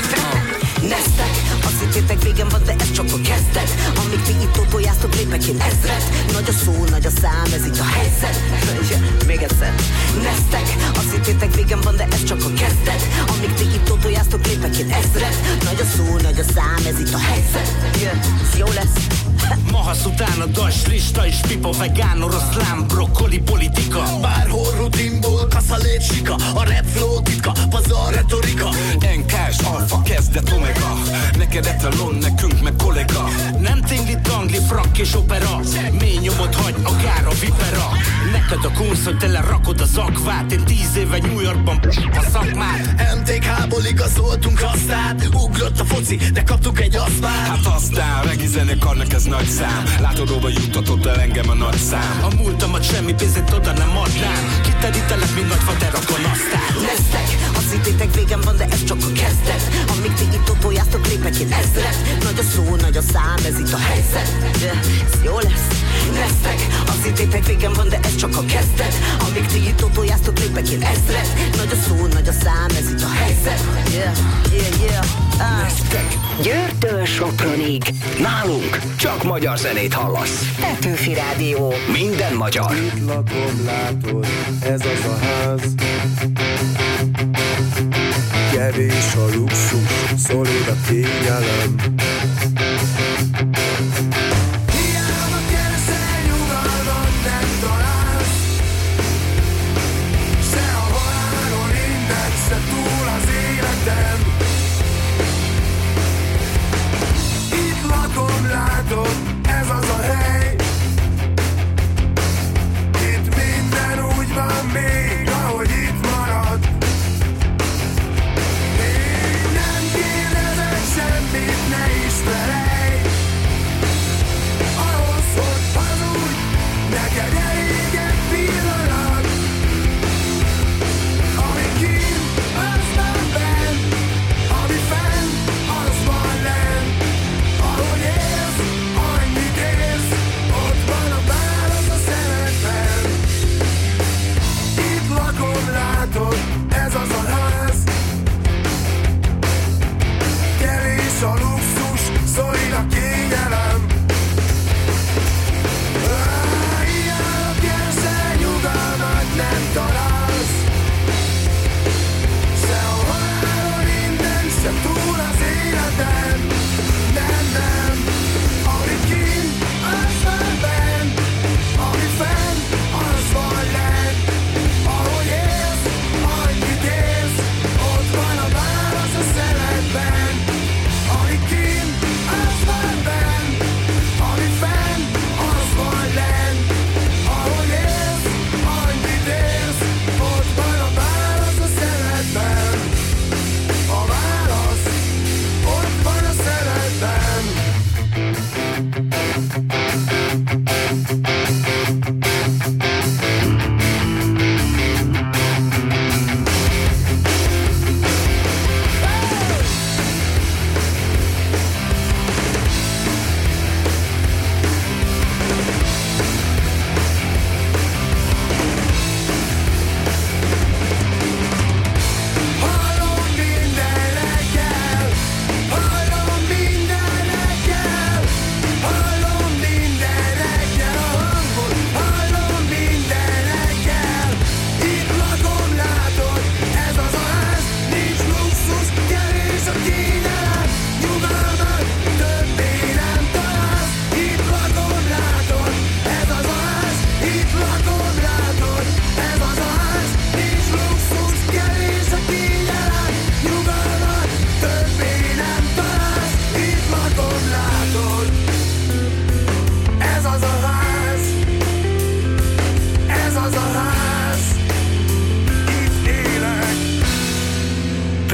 Neztek, azt hittétek végem van, de ez csak a kezdet. Amíg ti itt tojáztok, lépek én ezret. Nagy a szó, nagy a szám, ez itt a helyzet. Még egyszer. Neztek, azt hittétek végem van, de ez csak a kezdet. Amíg ti itt tojáztok, lépek én ezret. Nagy a szó, nagy a szám, ez itt a helyzet. Ez jó lesz. Mahasz után a das lista és pipa, vegán, oroszlán, brokkoli politika. Bárhol rutinból kaszalét sika, a rap flow titka, pazar retorika. NK-s alfa kezdet omega, neked etalon, nekünk meg kollega. Nem tingli, tangli, frak és opera, mély nyomot hagy akár a vipera. Neked a kunsz, hogy tele rakod az akvát, én 10 éve New Yorkban a szakmát. MTK-ból igazoltunk aztán, ugrott a foci, de kaptuk egy asztmát. Hát aztán, regi zenekar, ez nagy szám. Látodóba juttatott el engem a nagy szám. A múltamat semmi pénzét oda nem adnám. Kiterítelek, mint nagyfater, akkor aztán. Neztek, azt hittétek végem van, de ez csak a kezdet. Amíg ti itt tojáztok, lépek én ezret. Nagy a szó, nagy a szám, ez itt a helyzet. Ez jó lesz. Neztek, azt hittétek végem van, de ez csak a kezdet. Amíg ti itt tojáztok, lépek én ezret. Nagy a szó, nagy a szám, ez itt a helyzet. Neztek. Győrtől Sopronig. Nálunk csak magyar zenét hallasz. Petőfi Rádió. Minden magyar. Itt lakom, látod, ez az a ház. Kevés a luxus, szolid a kényelem. Hiába keresel, nyugalmat nem találsz. Se a halálon innen, se túl az életem. Itt lakom, látod, ez az a hely. Itt minden úgy van még, ahogy itt marad. Én nem kérdezek semmit, ne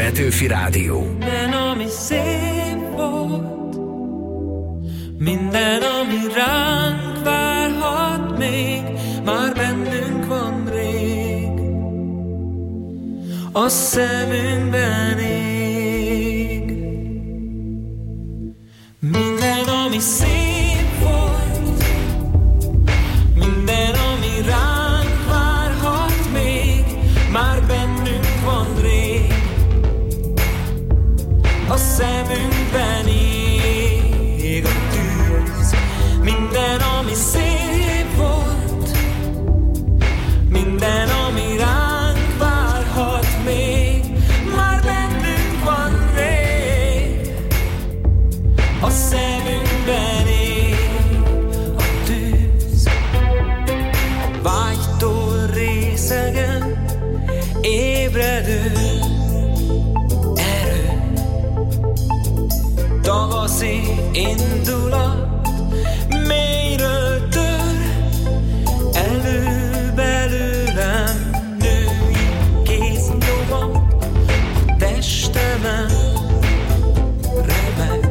Petőfi Rádió. Minden, ami szép volt, minden, ami ránk várhat még, már bennünk van rég, a szemünkben ég. Minden, ami szép volt, minden, ami ránk várhat még, már bennünk van rég, a szemünkben ég a tűz. Minden, ami szép volt, minden, ami ránk várhat még, már bennünk van rég, a szemünkben ég a tűz. Vágytól részegen ébredő erő, tavaszi indulat mélyről tör elő belőlem, női kéznyoma a testemen remeg.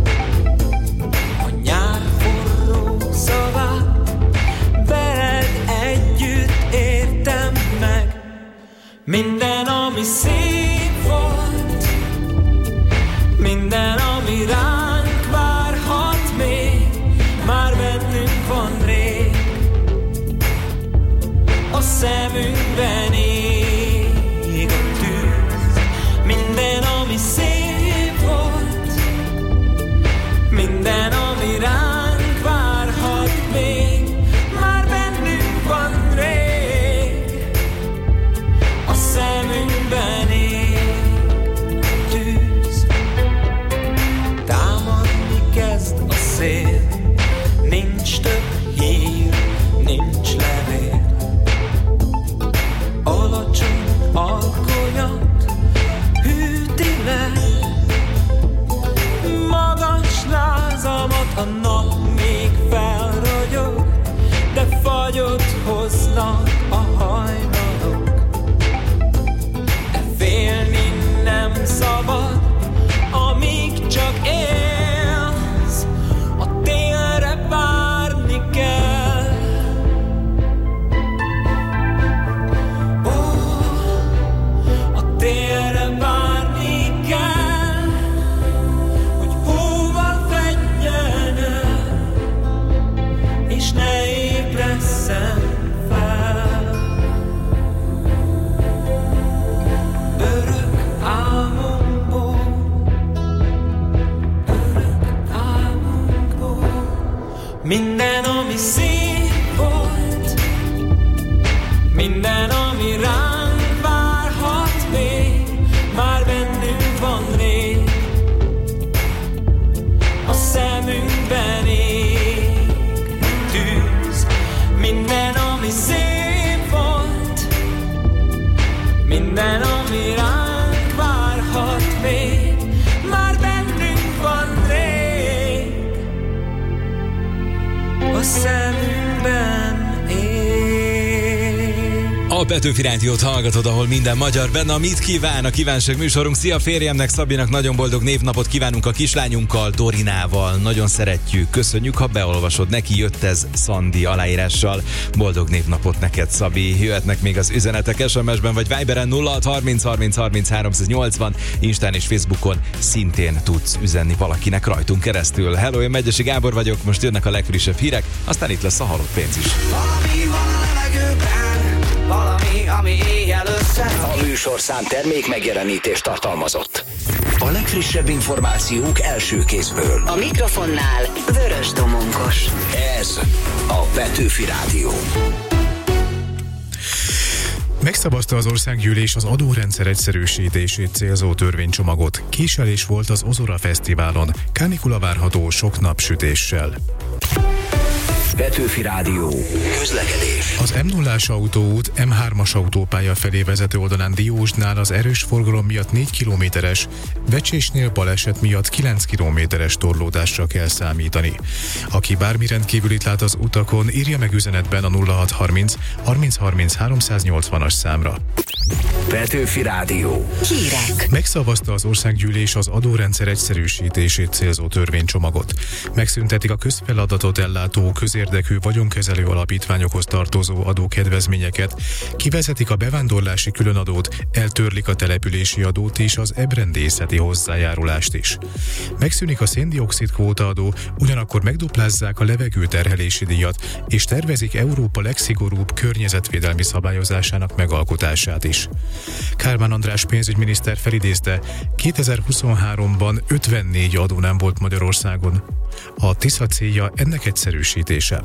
A nyár forró szavát veled együtt értem meg. Minden, ami szép volt, minden, ami ránk várhat még, már bennünk van rég, a szemünkben ég a tűz. Minden, ami szép volt, minden, ami ránk várhat még, már bennünk van rég, a szemünkben ég a tűz. Támadni kezd a szél, nincs több hír, nincs levél. Alacsony alkonyat hűti le, magas lázamat a nap még felragyog, de fagyot hoznak a hajnalok. De félni nem szabad, amíg csak élsz, a télre várni kell. Ó, a télre várni kell, hogy hóval fedjen el, és ne ébresszen fel. Örök álmomból, minden, ami szép volt, minden, ami ránk várhat még, már bennünk van rég, a szemünkben ég tűz. Minden, ami szép volt, minden, ami ránk várhat még, már bennünk van rég, a szemünkben ég. A Petőfi Rádiót hallgatod, ahol minden magyar benne. A Mit kíván? A kívánság műsorunk. Szia férjemnek, Szabinak nagyon boldog névnapot kívánunk a kislányunkkal, Dorinával. Nagyon szeretjük, köszönjük, ha beolvasod. Neki jött ez Szandi aláírással. Boldog névnapot neked, Szabi. Jöhetnek még az üzenetek SMS-ben vagy Viberen 0630 30 30 380. Instán és Facebookon szintén tudsz üzenni valakinek rajtunk keresztül. Hello, én Megyesi Gábor vagyok, most jönnek a legfrissebb hírek, aztán itt lesz a halott pénz is. Valami van a levegőben, valami, ami éjjel össze. A műsorszám termék megjelenítést tartalmazott. A legfrissebb információk első kézből. A mikrofonnál Vörös Domonkos. Ez a Petőfi Rádió. Megszavazta az országgyűlés az adórendszer egyszerűsítését célzó törvénycsomagot. Késelés volt az Ozora Fesztiválon. Kánikula várható sok napsütéssel. Petőfi Rádió. Közlekedés. Az M0-as autóút M3-as autópálya felé vezető oldalán Diósnál az erős forgalom miatt 4 kilométeres, Vecsésnél baleset miatt 9 kilométeres torlódásra kell számítani. Aki bármi rendkívülit lát az utakon, írja meg üzenetben a 0630 30 30 380-as számra. Petőfi Rádió. Hírek. Megszavazta az országgyűlés az adórendszer egyszerűsítését célzó törvénycsomagot. Megszüntetik a közfeladatot ellátó közérdekű vagyonkezelő alapítványokhoz tartozó adókedvezményeket, kivezetik a bevándorlási különadót, eltörlik a települési adót és az ebrendészeti hozzájárulást is. Megszűnik a széndioxid kvótaadó, ugyanakkor megduplázzák a levegőterhelési díjat, és tervezik Európa legszigorúbb környezetvédelmi szabályozásának megalkotását is. Kálmán András pénzügyminiszter felidézte, 2023-ban 54 adó nem volt Magyarországon. A Tisza célja ennek egyszerűsítése.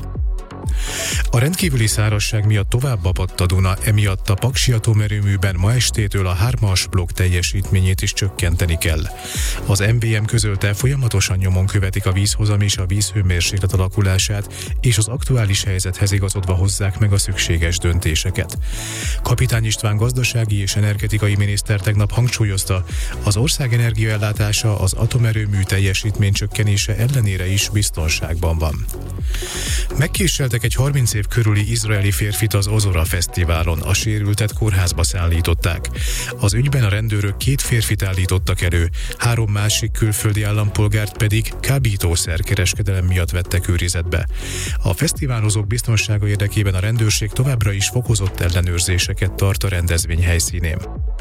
A rendkívüli szárazság miatt tovább apadt a Duna, emiatt a Paksi atomerőműben ma estétől a 3-as blokk teljesítményét is csökkenteni kell. Az MVM közölte, folyamatosan nyomon követik a vízhozam és a vízhőmérséklet alakulását, és az aktuális helyzethez igazodva hozzák meg a szükséges döntéseket. Kapitány István gazdasági és energetikai miniszter tegnap hangsúlyozta, az ország energiaellátása az atomerőmű teljesítmény csökkenése ellenére is biztonságban van. Megkéseltek egy 30 év körüli izraeli férfit az Ozora Fesztiválon, a sérültet kórházba szállították. Az ügyben a rendőrök 2 férfit állítottak elő, 3 másik külföldi állampolgárt pedig kábítószerkereskedelem miatt vettek őrizetbe. A fesztiválozók biztonsága érdekében a rendőrség továbbra is fokozott ellenőrzéseket tart a rendezvény helyszínén.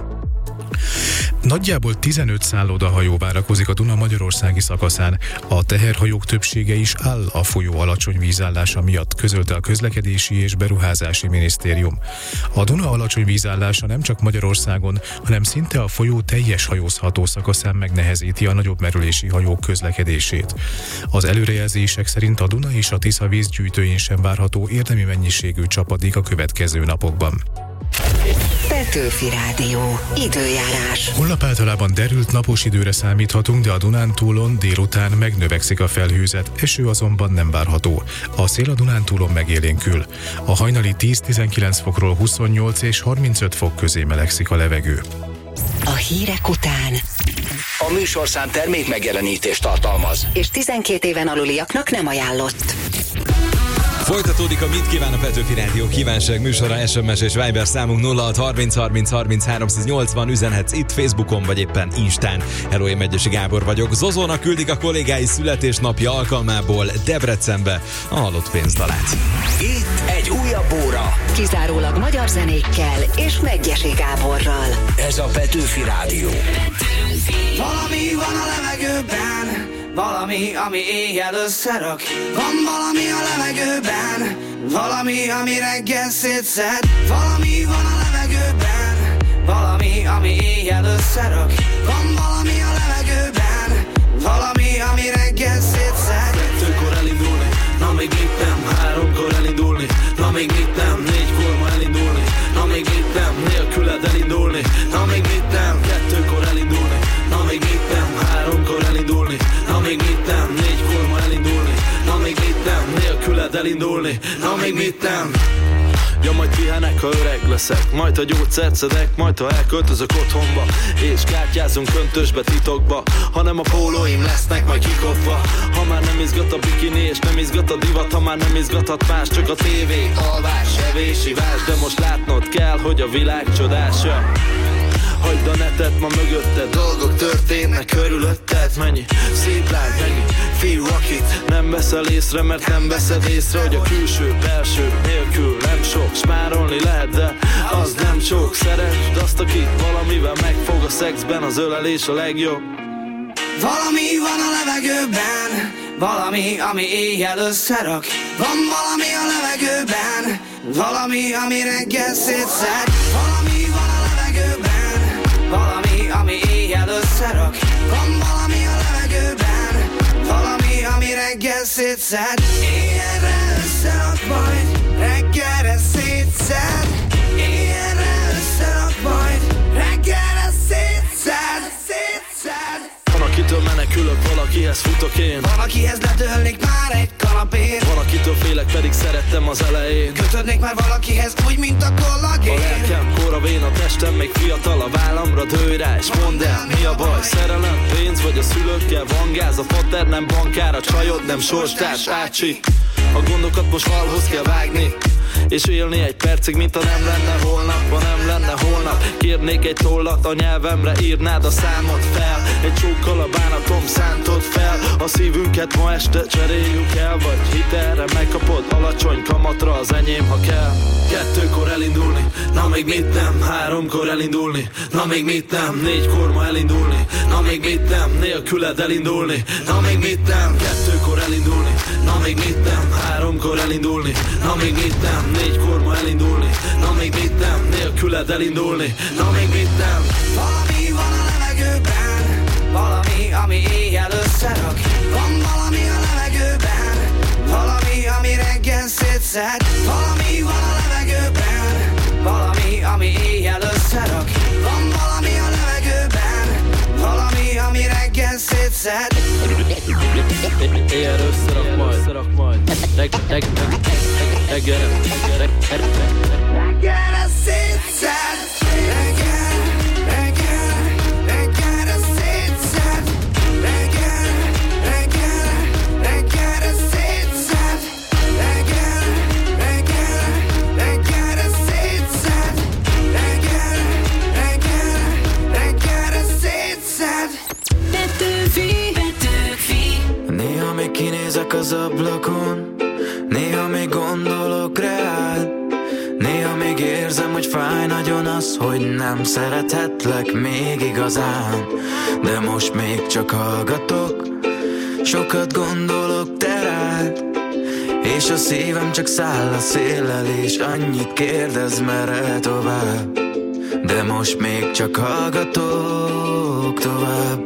Nagyjából 15 szállodahajó várakozik a Duna magyarországi szakaszán. A teherhajók többsége is áll a folyó alacsony vízállása miatt, közölte a Közlekedési és Beruházási Minisztérium. A Duna alacsony vízállása nem csak Magyarországon, hanem szinte a folyó teljes hajózható szakaszán megnehezíti a nagyobb merülési hajók közlekedését. Az előrejelzések szerint a Duna és a Tisza vízgyűjtőjén sem várható érdemi mennyiségű csapadék a következő napokban. Petőfi Rádió. Időjárás. Holnap általában derült napos időre számíthatunk, de a Dunántúlon délután megnövekszik a felhőzet, eső azonban nem várható. A szél a Dunántúlon megélénkül. A hajnali 10-19 fokról 28 és 35 fok közé melegszik a levegő. A hírek után A műsorszám termék megjelenítést tartalmaz, és 12 éven aluliaknak nem ajánlott. Folytatódik a Mit kíván a Petőfi Rádió kívánság műsora, SMS és Viber számunk 0630 30 30 380, üzenhetsz itt Facebookon vagy éppen Instán. Hello, én Megyesi Gábor vagyok. Zozónak küldik a kollégái születésnapja alkalmából Debrecenbe a halott pénzdalát. Itt egy újabb óra. Kizárólag magyar zenékkel és Megyesi Gáborral. Ez a Petőfi Rádió. Valami van a levegőben, valami, ami éjjel összerak. Van valami a levegőben, valami, ami reggel szétszed. Valami van a levegőben, valami, ami éjjel összerak. Van valami a levegőben, valami, ami reggel szétszed. 2-kor elindulni, na még itt nem. 3-kor elindulni, na még itt nem. 4-kor ma elindulni, na még itt nem. Nélküled elindulni, na még itt nem. 2-kor elindulni, na még itt nem. 3-kor elindulni, na még itt nem. 4-kor ma elindulni, na még itt nem. Nélküled elindulni, na még mit nem. Ja, majd pihenek, ha öreg leszek, majd ha gyógyszert szedek, majd ha elköltözök otthonba, és kártyázunk köntösbe titokba, hanem a pólóim lesznek majd kikopva. Ha már nem izgat a bikini és nem izgat a divat, ha már nem izgathat más, csak a tévé, alvás, evés, ivás, de most látnod kell, hogy a világ csodása. Hagyd a netet, ma mögötted dolgok történnek körülötted. Mennyi szép lány, mennyi fiú, akit nem veszel észre, mert nem veszed észre, hogy a külső, belső nélkül nem sok. Smárolni lehet, de az nem sok. Szeresd azt, akit valamivel megfog, a szexben az ölelés a legjobb. Valami van a levegőben, valami, ami éjjel összerak. Van valami a levegőben, valami, ami reggel szétszed. Valami van a levegőben, valami, ami éjjel összerak. Van valami a levegőben, valami, ami reggel szétszed. Éjjelre összerak majd, reggelre szétszed. Éjjelre összerak majd, reggelre szétszed, szétszed. Van, akitől menekülök, valakihez futok én. Van, akihez ledőlnék már egy kalapért. Van, akitől félek, pedig szerettem az elején. Kötődnék már valakihez úgy, mint a kollagén. A lelkem korra vén, a testem még fiatal, a vállamra dőj rá, és mondd el, mi a baj? Szerelem, pénz vagy a szülőkkel van gáz, a fater nem bankár, a csajod nem sorstárs, ácsi. A gondokat most valhoz kell vágni, és élni egy percig, mint ha nem lenne holnap. Ha nem lenne holnap, kérnék egy tollat, a nyelvemre írnád a számot fel. Egy csókkal a bánatom szántod fel, a szívünket ma este cseréljük el. Vagy hitelre megkapod alacsony kamatra az enyém, ha kell. 2-kor elindulni, na még mit nem. 3-kor elindulni, na még mit nem. 4-kor ma elindulni, na még mit nem. Nélküled elindulni, na még mit nem. 2-kor elindulni, na még mit nem. 3-kor elindulni, na még mit nem. 4-kor ma elindulni, na még mit nem. Nélküled elindulni, na még mit nem. Valami van a levegőben, valami, ami éjjel összerak. Van valami a levegőben, valami, ami reggel szétszed. Valami van a levegőben, valami, ami éjjel összerak. Van valami a levegőben, valami, ami reggel szétszed. Éjjel összerak majd, reggelre szétszed. Reggelre szétszed. Reggelre szétszed. Reggelre szétszed. Reggelre szétszed. Petőfi. Néha még kinézek az ablakon, néha még gondolok rád, néha még érzem, hogy fáj nagyon az, hogy nem szerethetlek még igazán. De most még csak hallgatok, sokat gondolok te rád, és a szívem csak száll a széllel, és annyit kérdez, merre tovább. De most még csak hallgatok tovább.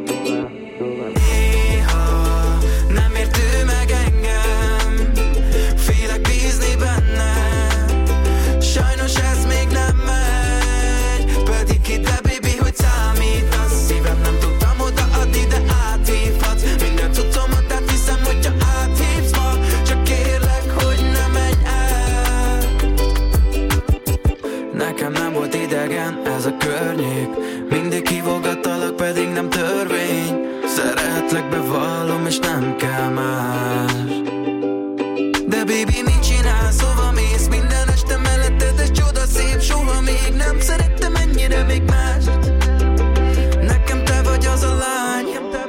Ez a környék, mindig hívogatalak, pedig nem törvény. Szeretlek, bevallom, és nem kell más. De baby, mit csinálsz, hova mész? Minden este melletted, ez csoda szép. Soha még nem szerettem ennyire még mást. Nekem te vagy az a lány.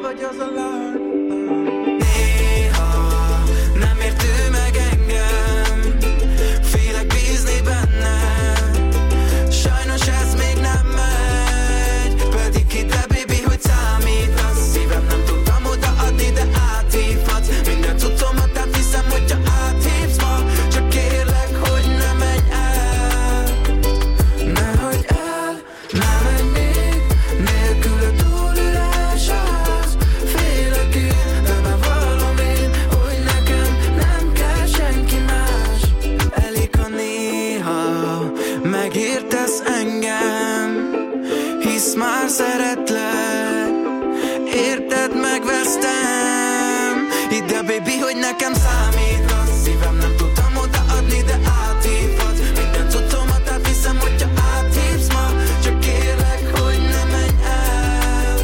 Néha nem értő meg engem, félek bízni benne. Sajnos ez még nem megy, pedig hidd el, baby, hogy számítasz. Szívem nem tudtam odaadni, de áthívhatsz. Minden cuccomat átviszem, hogyha áthívsz ma. Csak kérlek, hogy ne menj el. Nehogy el, ne menj még. Nélküle túl üres a ház. Félek én, de bevallom én, hogy nekem nem kell senki más. Elég, ha néha megértesz engem, hisz már szeretlek, érted, megvesztem. Hidd el, baby, hogy nekem számítasz. Szívem nem tudtam odaadni, de áthívhatsz. Minden cuccomat átviszem, hogyha áthívsz ma. Csak kérlek, hogy ne menj el.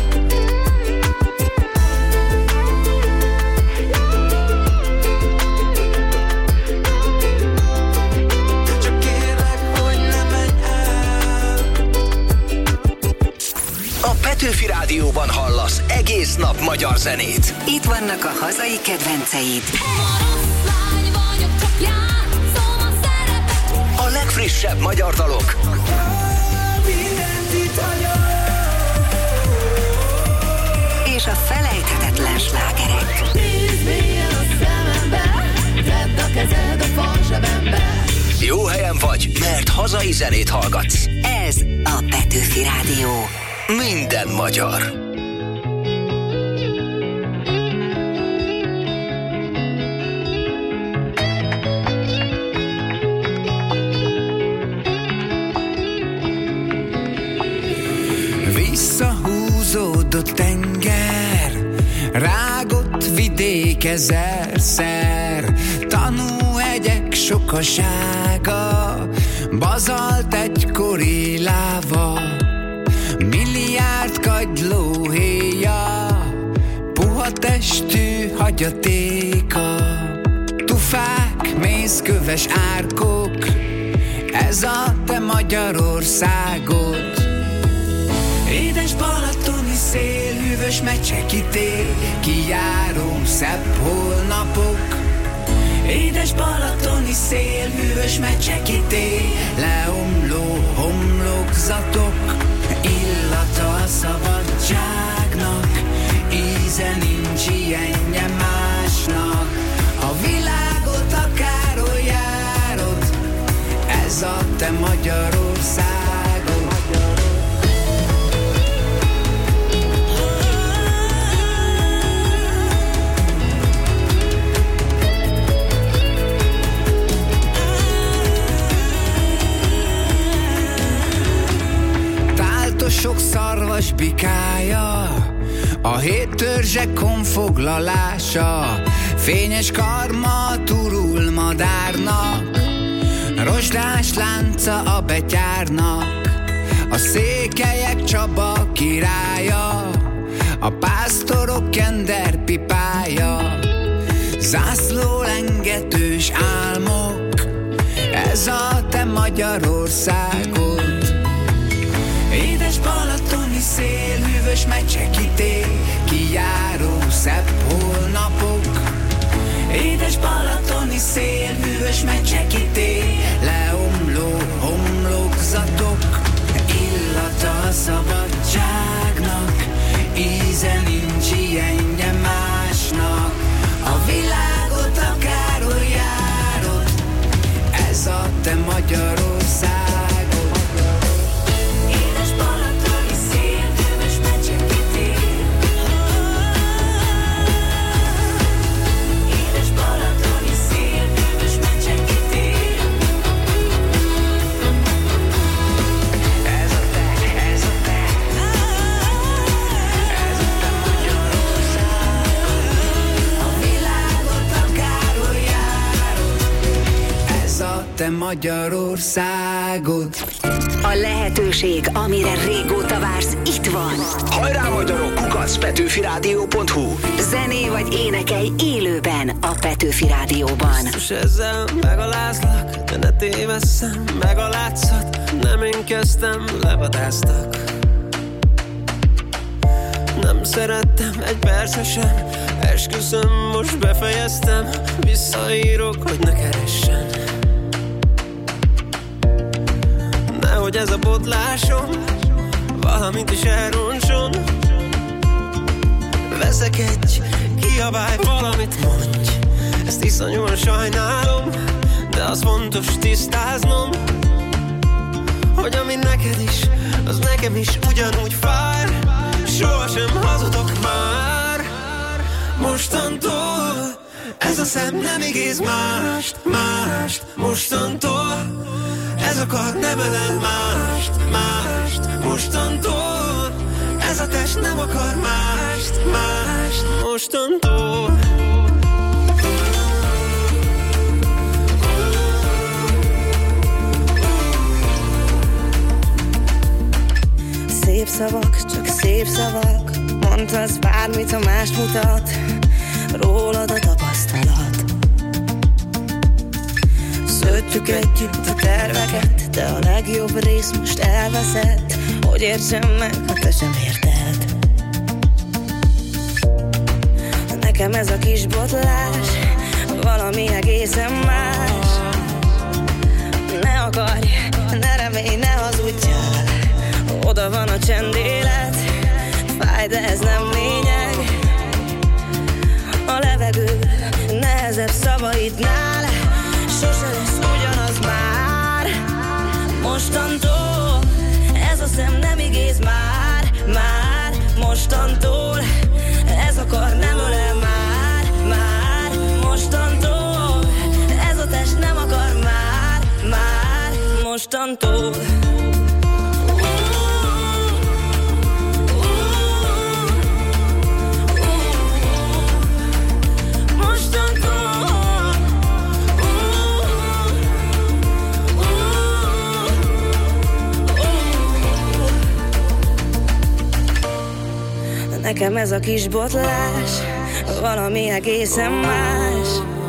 Csak kérlek, hogy ne menj el. A Petőfi Rádióban hallasz egész nap magyar zenét. Itt vannak a hazai kedvenceid. A legfrissebb magyar dalok. És a felejthetetlen slágerek. Jó helyen vagy, mert hazai zenét hallgatsz. Ez a Petőfi Rádió. Minden magyar. Visszahúzódott tenger, rágott vidék ezerszer, tanúhegyek sokasága, bazalt egykori láva, milliárd kagyló héja, testű hagyatéka, tufák, mészköves árkok, ez a te Magyarországod. Édes balatoni szél, hűvös mecsekítél, kijáró szebb holnapok. Édes balatoni szél, hűvös mecsekítél, leomló homlokzatok, illata a szabadságnak, íze nincs ilyenje másnak. A világot akárhol járod, ez a te Magyarországod. Sok szarvas bikája, a hét törzsek konfoglalása, fényes karma turul madárnak, rozsdás lánca a betyárnak, a székelyek Csaba királya, a pásztorok kenderpipája, zászlólengetős álmok, ez a te Magyarországod. Édes balatoni szél, hűvös mecsekítél, kijáró szebb holnapok. Édes balatoni szél, hűvös mecsekítél, leomló homlokzatok, illata a szabadságnak, íze nincs ilyenje másnak. A világot akárhol járod, ez a te Magyarországod. Te Magyarországod. A lehetőség, amire régóta vársz, itt van. Hajrá magyarok, @petőfirádió.hu. Zené vagy énekelj élőben a Petőfi Rádióban. Biztos ezzel megalázlak, de ne tévesszem, meg a látszat. Nem én kezdtem, levadáztak. Nem szerettem egy percre sem, esküszöm, most befejeztem. Visszaírok, hogy ne keressen. Hogy ez a botlásom valamint is elroncson. Veszek egy, kiabálj, valamit mondj. Ezt iszonyúan sajnálom, de az fontos tisztáznom, hogy ami neked is, az nekem is ugyanúgy fáj. Sohasem hazudok már. Mostantól ez a szem nem igéz mást. Mostantól ez a kar nem ölel mást. Mostantól ez a test nem akar mást. Mostantól Szép szavak, csak szép szavak. Mondhatsz bármit, ha mást mutat rólad a tapasztalat. Szőttük együtt a terveket, de a legjobb rész most elveszett. Hogy értsem meg, ha te sem érted. Nekem ez a kis botlás valami egészen más. Ne akarj, ne remélj, ne hazudjál. Oda van a csendélet, fáj, de ez nem lényeg. A levegő nehezebb szavaidnál, sose lesz ugyanaz már. Mostantól ez a szem nem igéz már. Mostantól ez a kar nem ölel már. Mostantól ez a test nem akar már. Mostantól Nekem ez a kis botlás valami egészen más.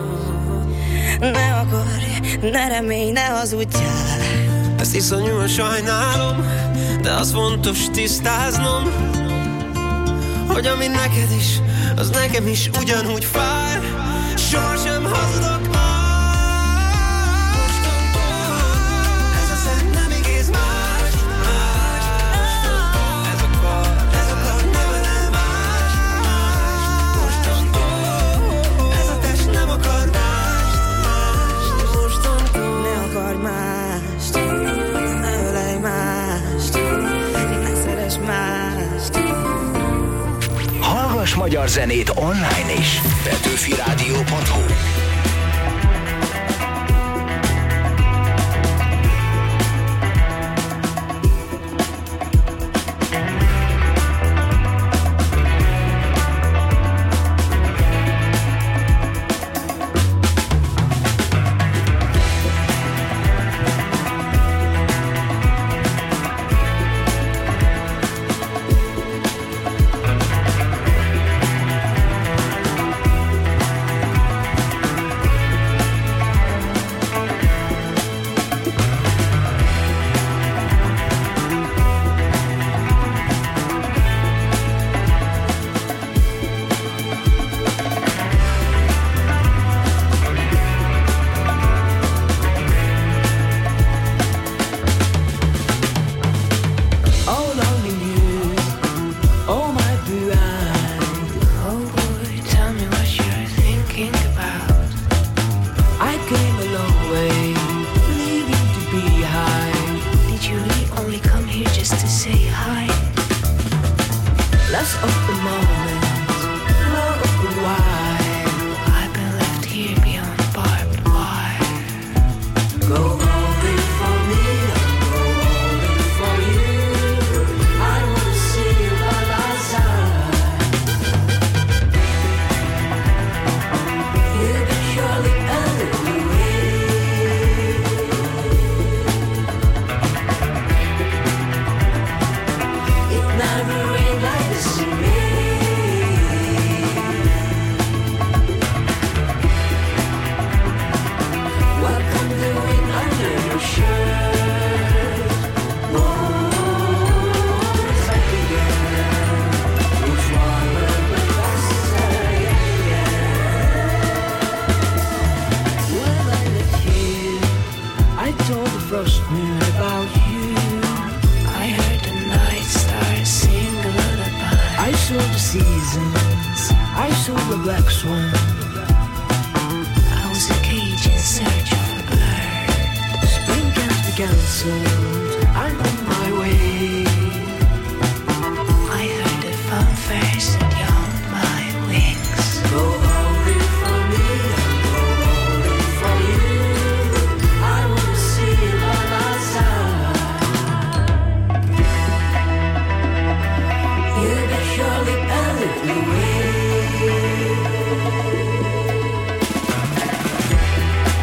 Ne akarj, ne remélj, ne hazudjál. Ezt iszonyúan sajnálom, de az fontos tisztáznom, hogy ami neked is, az nekem is ugyanúgy fáj. Sohasem hazudok már. Ez a szem nem igéz más. Ez akar nem ölel más. Mostantól ez a test nem akar mást. Mostantól ne akar mást. Ne ölelj mást. Ne szeress mást. Hallgass magyar zenét online is. Petőfiradio.hu.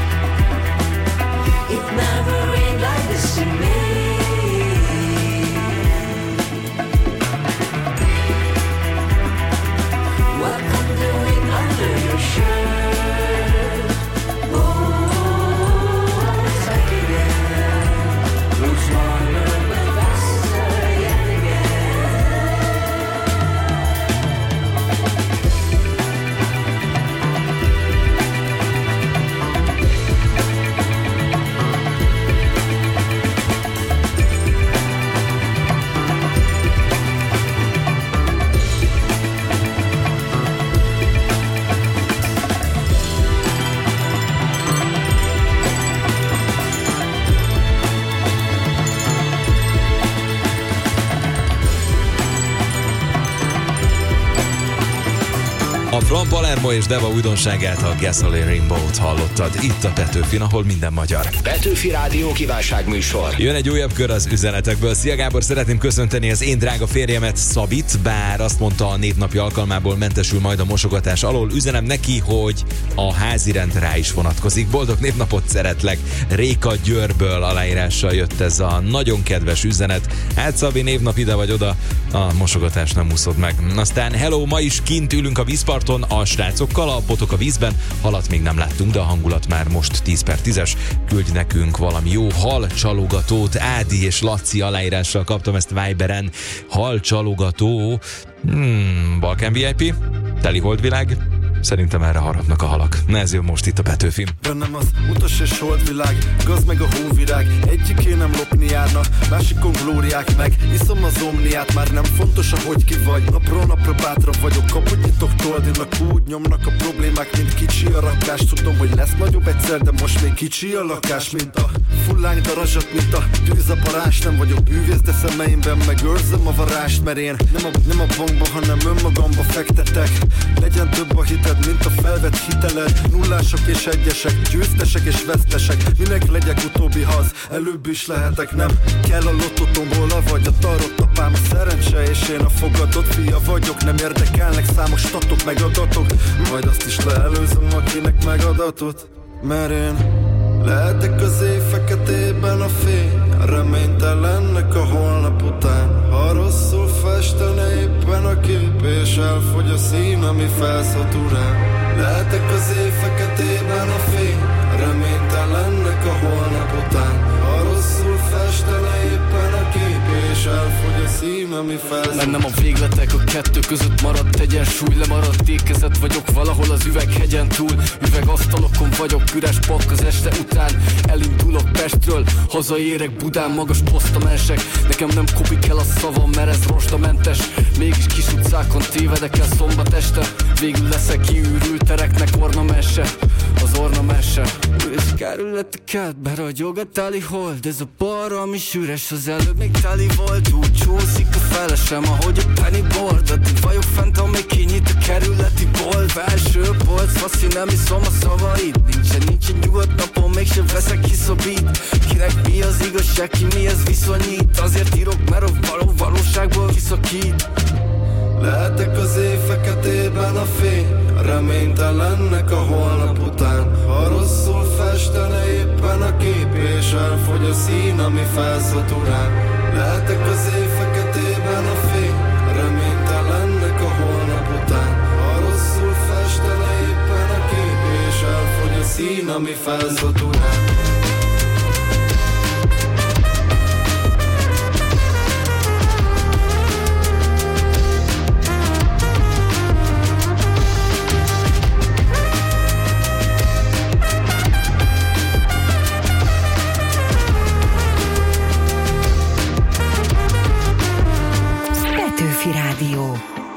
It never rained like this to me. A From Palermo és Deva újdonságát, a Gasoline Rainbow-t hallottad itt a Petőfin, ahol minden magyar. Petőfi Rádió kívánságműsor. Jön egy újabb kör az üzenetekből. Szia Gábor, szeretném köszönteni az én drága férjemet, Szabit, bár azt mondta, a névnapi alkalmából mentesül majd a mosogatás alól. Üzenem neki, hogy a házirend rá is vonatkozik. Boldog névnapot, szeretlek. Réka Győrből aláírással jött ez a nagyon kedves üzenet. Hát Szabi, névnap ide vagy oda, a mosogatást nem úszod meg. Aztán hello, ma is kint ülünk a vízparton a srácokkal, a botok a vízben, halat még nem láttunk, de a hangulat már most 10/10-es. Küldj nekünk valami jó halcsalogatót. Ádi és Laci aláírással kaptam ezt Viberen. Halcsalogató, Balkán VIP, Teli Holdvilág. Szerintem erre harapnak a halak. Na ez jön most itt a Petőfin. Bennem az utas és holdvilág, gaz meg a hóvirág. Egyikén nem lopni járna, másikon glóriák meg. Iszom az omniát, már nem fontos, ahogy ki vagy. Napról napra bátra vagyok, kaput nyitok toldinak. Úgy nyomnak a problémák, mint kicsi a rakás. Tudom, hogy lesz nagyobb egyszer, de most még kicsi a lakás. Mint a fullány darazsat, mint a tűzaparás. Nem vagyok bűvész, de szemeimben megőrzöm a varást. Mert én nem a bankba, hanem önmagamba fektetek. Legyen több a hitet, mint a felvett hiteled. Nullások és egyesek, győztesek és vesztesek. Minek legyek utóbbi, ha az előbb is lehetek. Nem kell a lottotomból, vagy a tarott apám a szerencse, és én a fogadott fia vagyok. Nem érdekelnek számos statok meg adatok, majd azt is leelőzöm, akinek megadatot. Mert én lehetek az éj feketében a fény, reménytelennek a holnap után. Ha rosszul festene éppen a kép, és elfogy a szín, ami felszaturál. Lehetek az éj feketében a fény, reménytelennek a holnap után. Ha rosszul festene éppen a kép, és elfogy a szín, ami felszaturál. Bennem a végletek, a kettő között maradt egyensúly. Lemaradt ékezet vagyok valahol az üveghegyen túl. Üvegasztalokon vagyok, üres pakk az este után. Elindulok Pestről, hazaérek Budán, magas posztamensek. Nekem nem kopik el a szavam, mert ez rostamentes. Mégis kis utcákon tévedek el szombat este. Végül leszek kiürült tereknek ornamense. Az ornamense ősz kerületeket beragyog a teli hold. Ez a bar, ami üres, az előbb még teli volt. Úgy csúszik a felesem, ahogy a pennyboard. Addig vagyok fent, amíg kinyit a kerületi bolt. Felső polc, faszi, nem iszom a szavait. Nincsen nyugodt napon, mégsem veszek kiszobít. Kinek mi az igazság, ki mihez viszonyít. Azért írok, mert a valóságból kiszakít. Lehetek az éj feketében a fény, reménytelennek a holnap után. Ha rosszul festene éppen a kép, és elfogy a szín, ami felszaturál. Lehetek az éj feketében a fény, reménytelennek a holnap után. Ha rosszul festene éppen a kép, és elfogy a szín, ami felszaturál. Petőfi Rádió.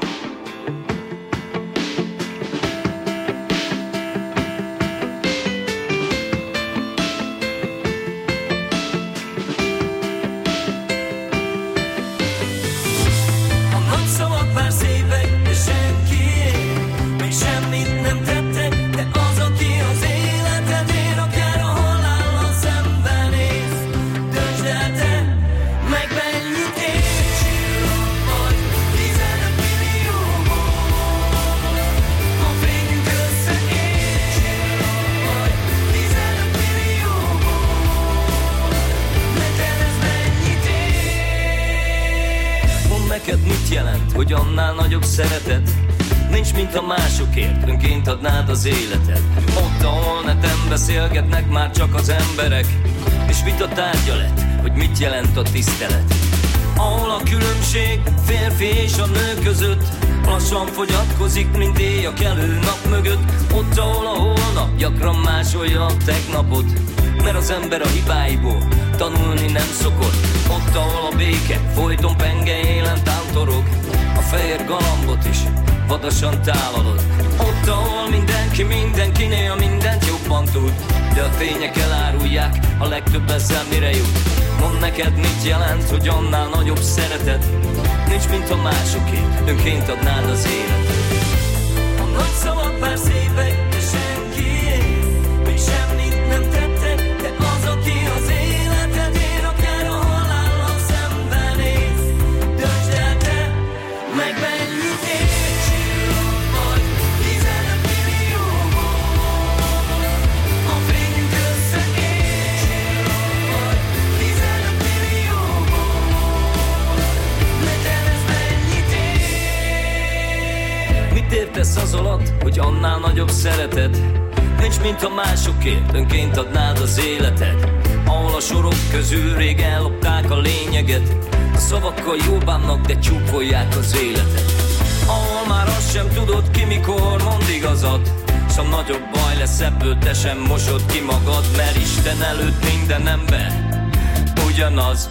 Hogy annál nagyobb szeretet nincs, mint a másokért önként adnád az életed. Ott, ahol neten beszélgetnek már csak az emberek, és vita tárgya lett, hogy mit jelent a tisztelet. Ahol a különbség férfi és a nő között lassan fogyatkozik, mint éj a kelő nap mögött. Ott, ahol a holnap gyakran másolja a tegnapot, mert az ember a hibáiból tanulni nem szokott. Ott, ahol a béke folyton penge élen tántorog, a fehér galambot is vadasan tálalod. Ott, ahol mindenki mindenkinél mindent jobban tud, de a tények elárulják, a legtöbb ezzel mire jut. Mondd neked, mit jelent, hogy annál nagyobb szeretet nincs, mint a másokért önként adnád az életet. A nagy értesz az alatt, hogy annál nagyobb szeretet nincs, mint a másokért önként adnád az életed. Ahol a sorok közül rég ellopták a lényeget, a szavakkal jól bánnak, de csúfolják az életet. Ahol már azt sem tudod ki, mikor mond igazat, s a nagyobb baj lesz ebből, te sem mosod ki magad, mert Isten előtt minden ember ugyanaz.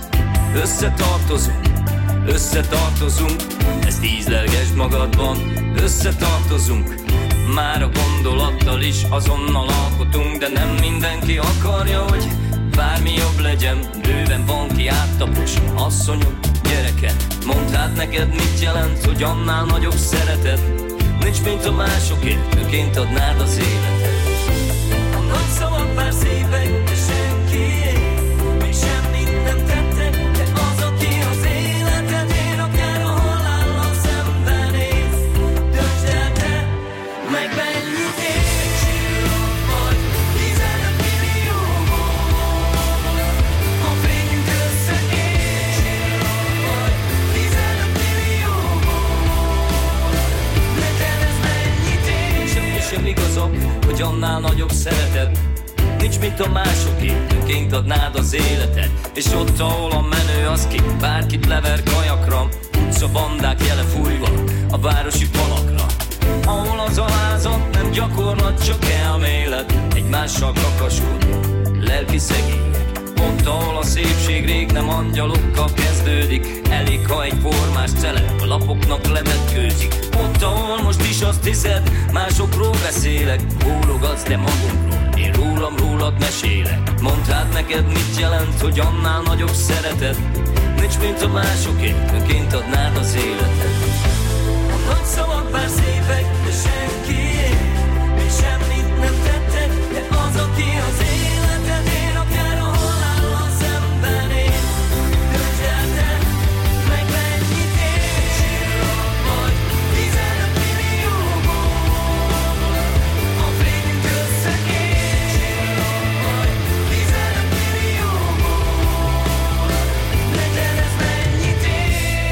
Összetartozunk, ezt ízlelgesd magadban. Összetartozunk, már a gondolattal is azonnal alkotunk, de nem mindenki akarja, hogy bármi jobb legyen. Bőven van ki áttapos, asszonyom, gyereke, mondd hát neked mit jelent, hogy annál nagyobb szeretet nincs, mint a másokért önként adnád az életet. A nagy szavak bár szépek, de senkié még semmit nem tettek, de az, aki az életedén akár a halállal szembenéz, döntsd el te, meg mennyit ér. Csillag vagy 15 millióból, a fényünk összeér. Csillag vagy 15 millióból, neked ez mennyit ér. Semmi sem igazabb, hogy annál nagyobb szeretet nincs, mint a másoké, önként adnád az életed. És ott, ahol a menő az ki bárkit lever kajakra, utcabandák jele fújva a városi falakra. Ahol az alázat nem gyakorlat, csak elmélet, egymással kakaskodó lelki szegények. Ott, ahol a szépség rég nem angyalokkal kezdődik, elég, ha egy formás celeb a lapoknak levetkőzik. Ott, ahol most is azt hiszed, másokról beszélek, bólogatsz, de magunkról én rólad mesélek. Mondd hát neked mit jelent, hogy annál nagyobb szeretet nincs, mint a másokért önként adnád az életet. A nagy szavak bár szépek, de senkié még semmit nem tettek, de az, aki az életedén akár a halállal szembenéz, döntsd el te, meg mennyit ér. Csillag vagy 15 millióból, a fényünk összeér. Csillag vagy 15 millióból, neked ez mennyit ér.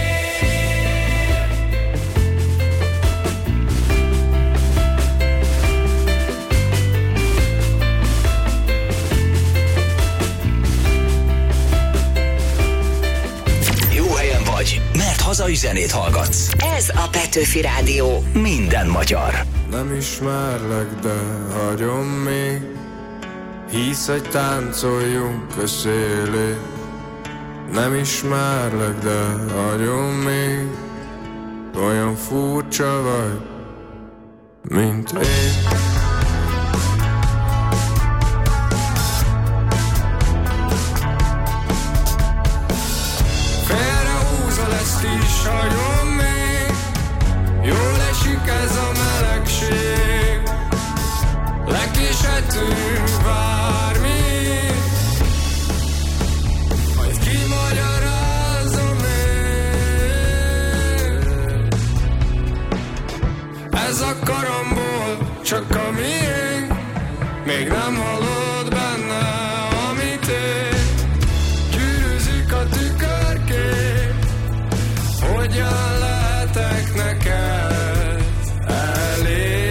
Jó helyen vagy, mert hazai zenét hallgatsz. Ez a Petőfi Rádió. Minden magyar. Nem ismerlek, de hagyom még, hisz, hogy táncoljunk a szélén. Nem ismerlek, de hagyom még, olyan furcsa vagy, mint én. Félrehúzol, ezt is hagyom még, jól esik ez a melegség, lekéshetünk bármi, majd kimagyarázom én. Ez a karambol csak a miénk, még nem hallod benne, amit én. Gyűrűzik a tükörkép, hogyan lehetek neked elég.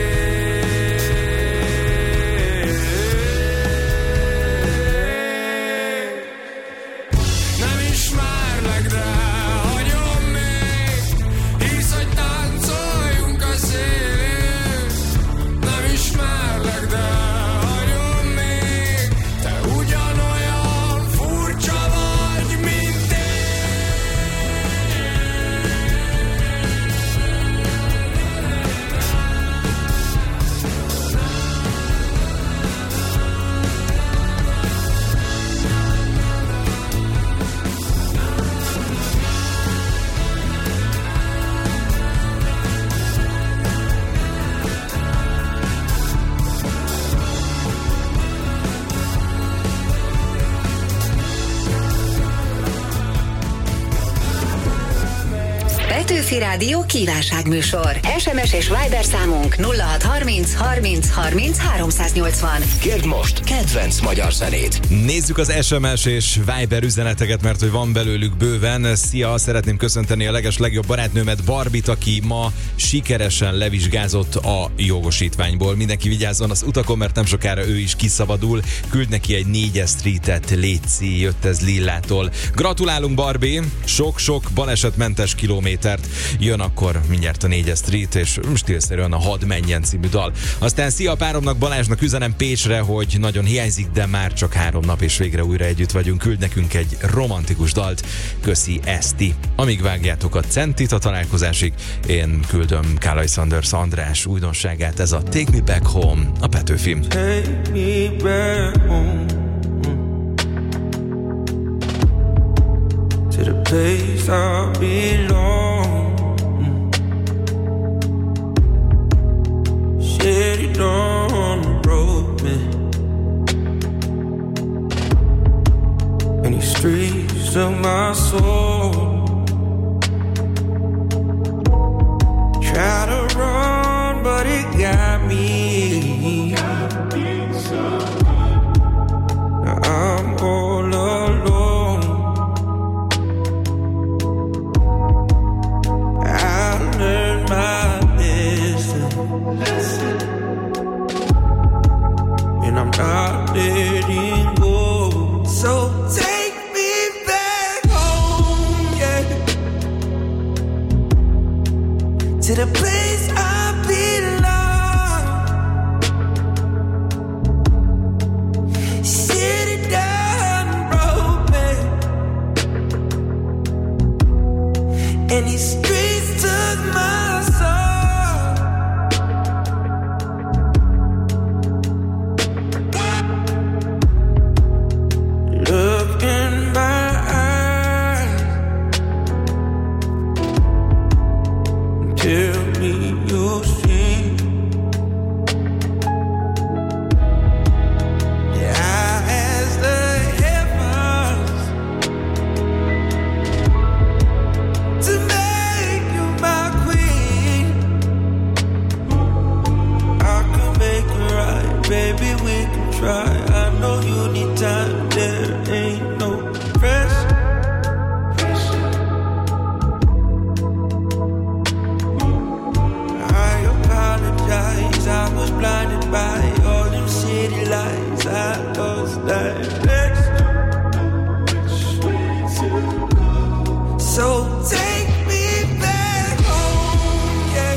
Nem ismerlek, de hagyom még, hisz, hogy táncoljunk a szélén. Nem ismerlek, de hagyom még, Petőfi Rádió kívánságműsor. SMS és Viber számunk 0630 30 30 380. Kérd most kedvenc magyar zenét. Nézzük az SMS és Viber üzeneteket, mert hogy van belőlük bőven. Szia, szeretném köszönteni a legjobb barátnőmet, Barbit, aki ma sikeresen levizsgázott a jogosítványból. Mindenki vigyázzon az utakon, mert nem sokára ő is kiszabadul. Küld neki egy 4-es streetet, létszi, jött ez Lillától. Gratulálunk, Barbie! Sok-sok balesetmentes kilométert. Jön akkor mindjárt a 4-es street, és stílszerűen a Hadd menjen című dal. Aztán szia páromnak, Balázsnak üzenem Pécsre, hogy nagyon hiányzik, de már csak 3 nap, és végre újra együtt vagyunk. Küld nekünk egy romantikus dalt. Köszi, Eszti. Amíg vágjátok a centit a találkozásig, én küldöm Kálai Sanders András újdonságát, ez a Take Me Back Home, a Petőfi. Take me back home to the place I belong. Said it on the road, man. And these streets of my soul. Try to run, but it got me. Now I'm all alone. I learned my lesson, and I'm not letting go. So take me back home, yeah, to the place I belong. Sit it down, bro, man. And these streets took my soul. Look in my eyes, tell me you'll see. Yeah, I ask the heavens to make you my queen. I can make it right, baby, we can try. I know you need time, there ain't no pressure. I apologize, I was blinded by all them city lights. I lost direction. So take me back home, yeah,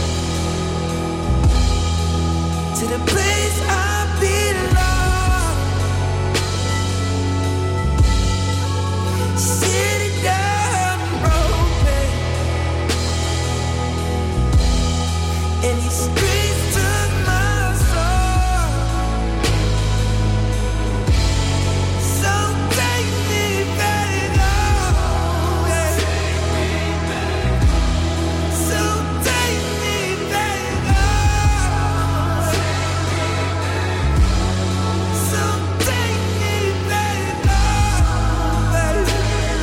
to the place I belong. Sit it down, broken, and these streets took my soul. So take me back home, yeah. So take me back home. So take me back home, baby,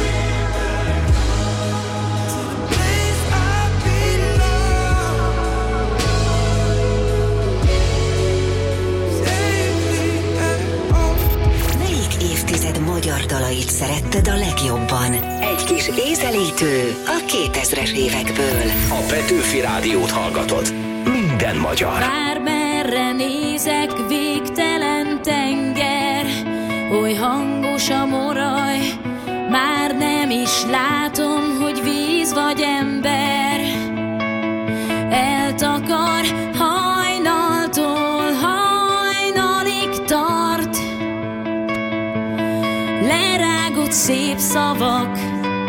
to the place I belong. Take me back home. Melyik évtized magyar dalait szeretted a legjobban? Egy kis ízelítő a 2000-es évekből. A Petőfi Rádiót hallgatod. Minden magyar. Bármerre nézek, végtelen tenger, oly hangos a moraj, már nem is látom, hogy víz vagy ember. Eltakar hajnaltól hajnalig tart, lerágott szép szavak,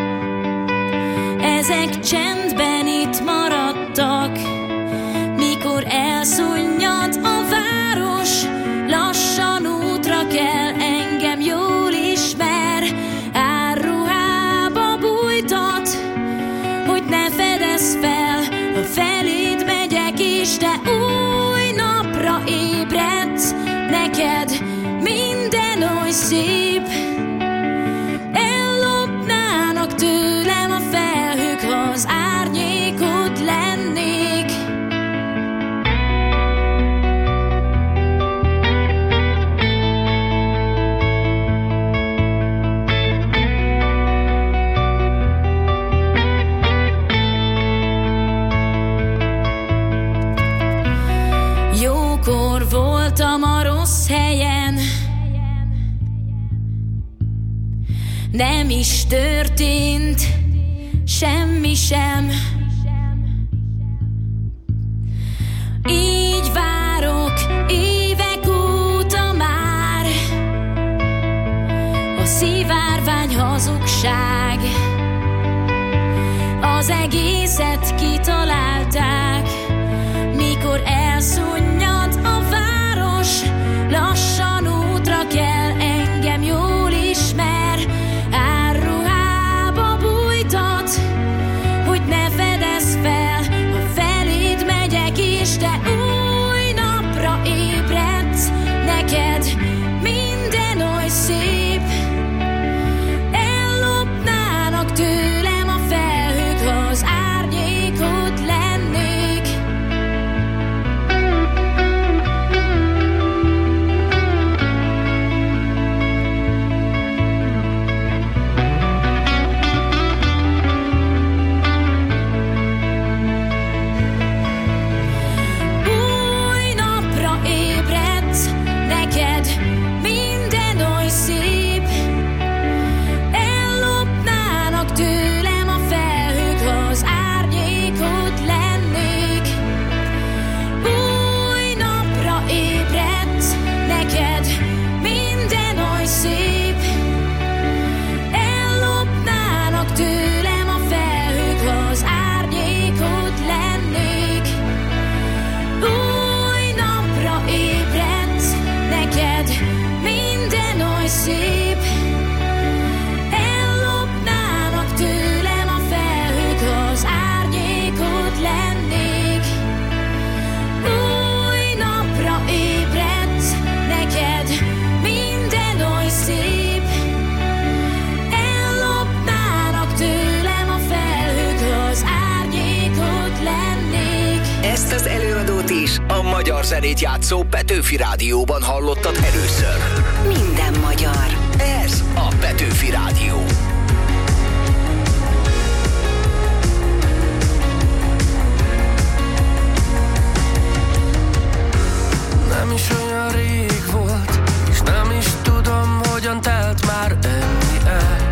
ezek csendben itt maradtak. Mikor elszunnyad a város, lassan útra kell, engem jól ismer. Árruhába bújtat, hogy ne fedezz fel, ha feléd megyek is, de új napra ébredsz, neked minden oly szép. Ellopnának tőlem a felhők, ha az nem is történt semmi sem. Így várok évek óta már, a szivárvány hazugság, az egészet kitalálták, mikor elszunnyad a város, lassan útra kell, engem jól ismer, árruhába bújtat, hogy ne fedezz fel, ha feléd megyek is, de új napra ébredsz, neked minden oly szép. Ellopnának tőlem a felhők, ha az árnyékod lennék. Új napra ébredsz, neked minden oly szép. Ellopnának tőlem a felhők, ha az árnyékod lennék. Új napra ébredsz, neked minden oly szép. Ellopnának tőlem a felhők, ha az árnyékod lennék. Új napra ébredsz, neked minden oly szép. Ellopnának tőlem a felhők, ha az árnyékod lennék. Új napra ébredsz, neked minden oly szép. Ellopnának tőlem a felhők, ha az árnyékod lennék. Ezt az előadót is a magyar zenét játszó Petőfi Rádióban hallottad először. Minden magyar. Ez a Petőfi Rádió. Nem is olyan rég volt, és nem is tudom, hogyan telt már ennyi el.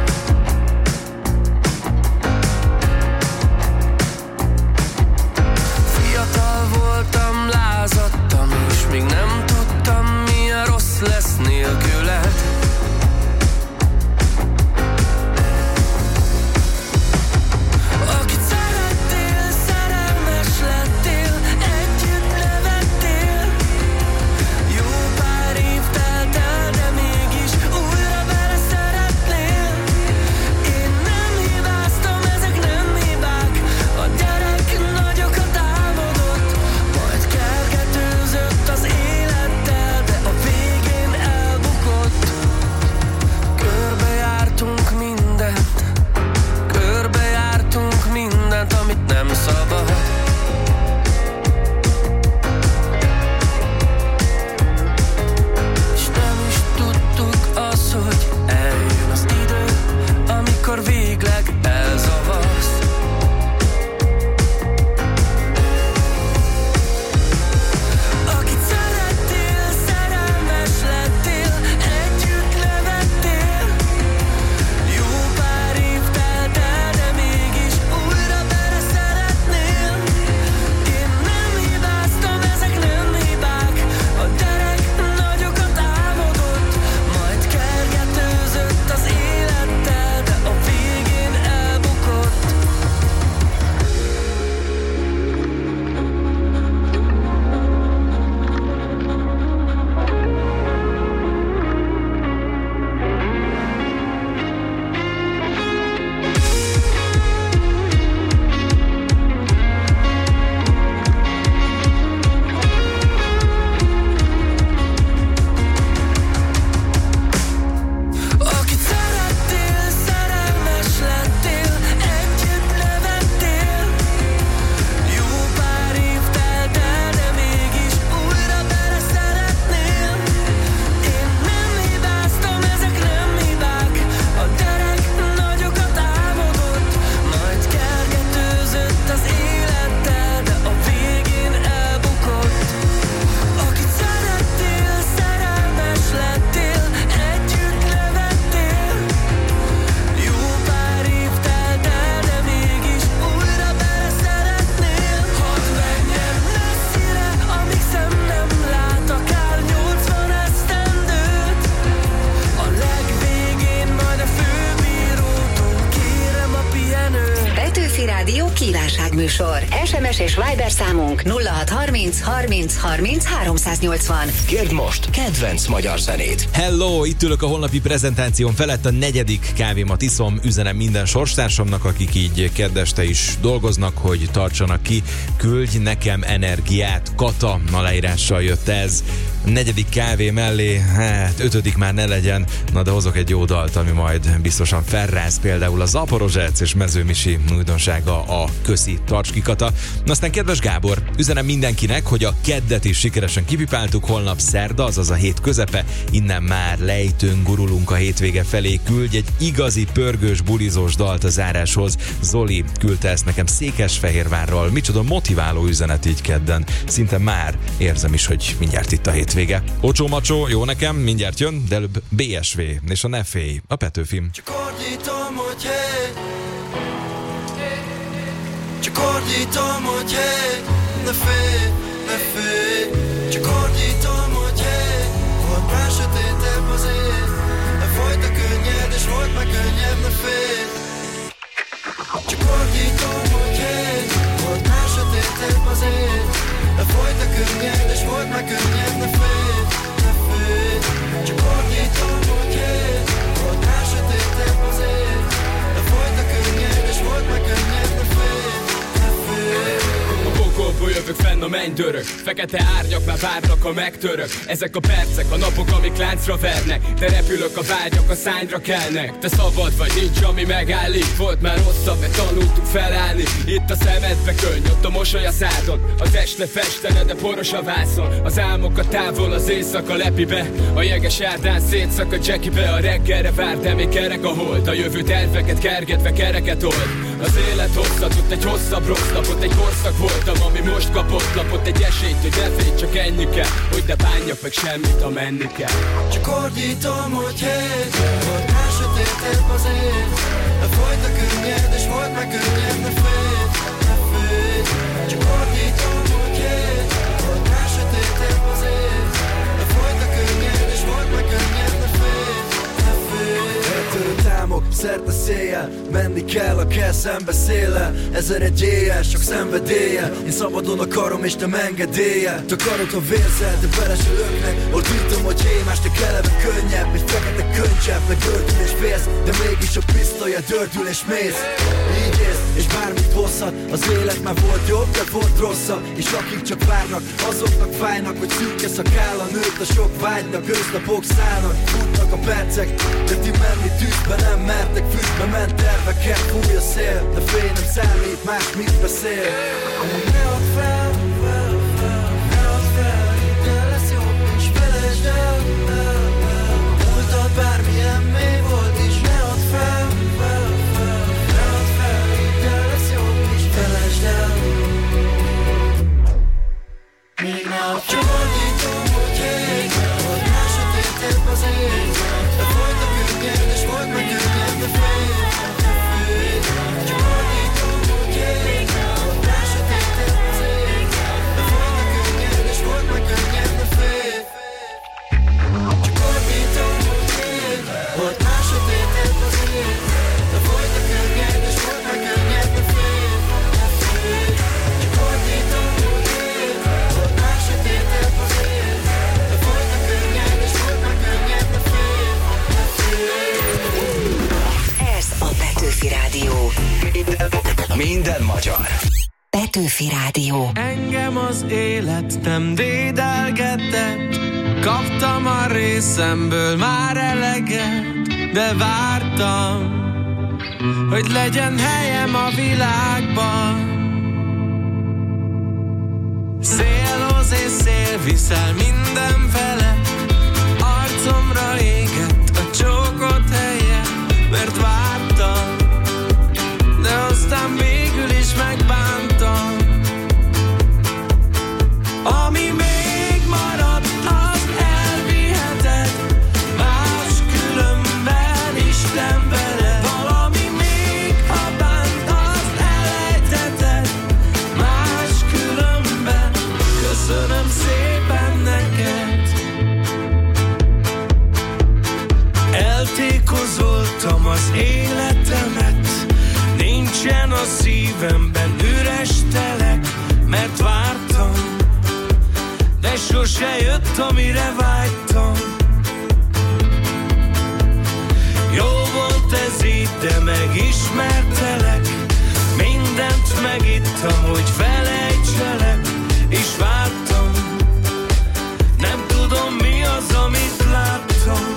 Fiatal voltam, lázadtam, és még nem tudtam, milyen rossz lesz nélküled. műsor. SMS és Viber számunk 0630 30 30 380. Kérd most kedvenc magyar zenét. Hello, itt ülök a holnapi prezentáción felett, a 4. kávémat iszom, üzenem minden sorstársamnak, akik így keddeste is dolgoznak, hogy tartsanak ki. Küldj nekem energiát, Kata aláírással jött ez. 4. kávé mellé, 5. már ne legyen, na de hozok egy jó dalt, ami majd biztosan felráz, például a Zaporozsec és Mezőmisi újdonsága, a Köszi, tarts ki Kata. Aztán kedves Gábor, üzenem mindenkinek, hogy a keddet is sikeresen kipipáltuk, holnap szerda, azaz a hét közepe, innen már lejtőn gurulunk a hétvége felé. Küldj egy igazi pörgős, bulizós dalt a záráshoz. Zoli küldte ezt nekem Székesfehérvárról. Micsoda motiváló üzenet így kedden. Szinte már érzem is, hogy mindjárt itt a hétvége. Ocsó-macsó, jó nekem, mindjárt jön, de előbb BSV és a Ne félj, a Petőfim. Csak ordítom, hogy hey, csak ordítom, hogy hey, ne félj, ne félj. Csak ordítom, hogy hey, volt már sötétebb az ég, de folyt a könnyed, és volt meg könnyebb, ne félj. Csak ordítom, hogy hey, volt már sötétebb az ég, de folyt a könnyed, és volt meg könnyebb, ne félj, ne félj. Csak ordítom, hogy hey, volt már sötétebb az ég, de folyt a könnyed, és volt meg könnyebb, ne félj, ne félj. A pokolból jövök fenn a mennydörök, fekete árnyak már várnak, ha megtörök. Ezek a percek, a napok, amik láncra vernek, de repülök, a vágyak a szányra kelnek. Te szabad vagy, nincs ami megállít. Volt már rosszabb, de tanultuk felállni. Itt a szemedbe könny, ott a mosoly a szádon. Az este festene, de poros a vászon. Az álmok a távol, az éjszaka lepi be. A jeges járdán szétszakad Jackibe. A reggelre vár, de még kerek a hold. A jövő terveket kergetve kereket old. Az élet hosszatott, egy hosszabb rossz lapot. Egy korszak voltam, ami most kapott lapot. Egy esélyt, hogy ne félj, csak ennyi kell, hogy ne bánjak meg semmit, ha menni kell. Csak ordítom, hogy hey, volt már sötétebb az ég, de folyt a könnyed, és volt meg könnyed, ne félj, ne félj. Csak ordítom, hogy hey, volt már sötétebb az ég, de folyt a könnyed, és volt meg könnyed, ne félj, ne félj. Eltörő támok, szerte széjjel, menni kell, a kell szembe széllel. 1001 éjjel, sok szenvedéllyel, én szabadon akarom és nem engedéllyel. Takarod, ha vérzel, de bele se löknek. Ordítom, hogy hé, másnak eleve könnyebb, egy fekete könycsepp, meg gördül és félsz, de mégis a pisztolya dördül és mész. Így élsz, és bármit hozhat, az élet már volt jobb, de volt rosszabb. És akik csak várnak, azoknak fájnak, hogy szürke szakál a nőtt a sok vágynak. Ősznapok szállnak, futnak a percek, de ti menni tűzbe nem mertek. Füstbe ment terveket, fúj a szél, de fény nem számít, más mit beszél. Ne add fel, ne add fel, de lesz jó, és felejtsd el. Múltad bármilyen még volt is, ne add fel, ne add fel, de lesz jó, és felejtsd el. Még ne add fel. Csak ordítom, hogy hey, volt már sötétebb az ég, de folyt a könnyed, és volt meg könnyed, de félj, ne félj. Csak ordítom, hogy hey, volt már sötétebb az ég, de folyt a könnyed, és volt meg könnyed, de félj. Csak ordítom, hogy hey, volt már sötétebb az ég, de folyt a könnyed, és volt meg könnyed, de félj, ne félj. Csak ordítom, hogy hey, volt már sötétebb az ég, de folyt a könnyed, és volt meg könnyed, de félj, ne félj. Ez a Petőfi Rádió. Minden magyar. Petőfi Rádió. Engem az élet nem dédelgetett, kaptam a részemből már eleget, de vártam, hogy legyen helyem a világban. Szélhoz és szél viszel mindenfele, arcomra égett a csókot helye, mert vártam, de aztán végül is megbántam. Ami még maradt, az elviheted, máskülönben Isten veled. Valami még, ha bánt, az elejtheted, máskülönben köszönöm szépen neked. se jött, amire vágytam. Jó volt ez így, de megismertelek. Mindent megittam, hogy felejtselek, és vártam. Nem tudom, mi az, amit láttam.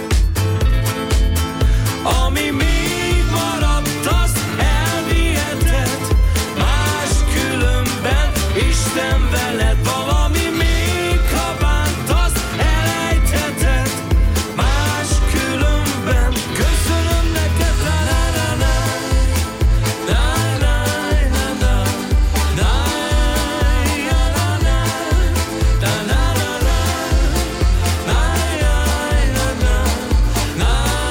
Ami még maradt, azt elvihetett. Más különben Isten veled. Valami még, ha bánt, azt elejtheted. Más különben köszönöm neked. La la la la. La la la la. La la la la. La la la la. La la la la. La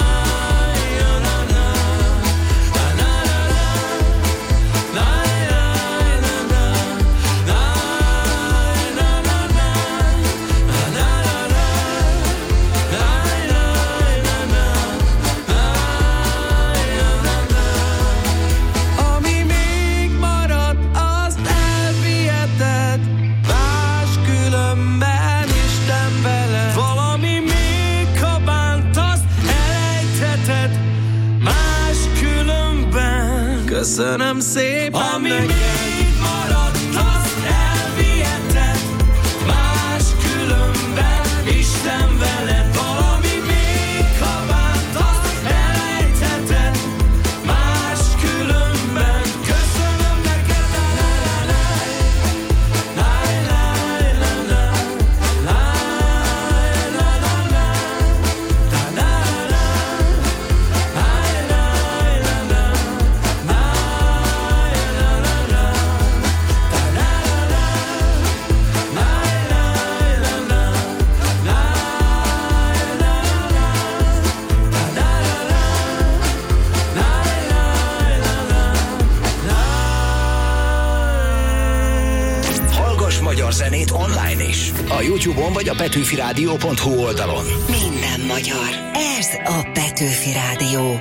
ami még maradt, azt elviheted. Más különben Isten veled. Valami még, ha bánt, azt elejtheted. Más különben köszönöm szépen. Ami neked. Még maradt, azt elviheted. Más különben Isten veled. Valami még, ha bánt, azt elejtheted. Más különben köszönöm neked. La la la la. La la la la. La la la la. La la la la. La la la la. Hallgass magyar zenét online is. A YouTube-on vagy a petőfiradio.hu oldalon. Minden magyar. Ez a Petőfi Rádió.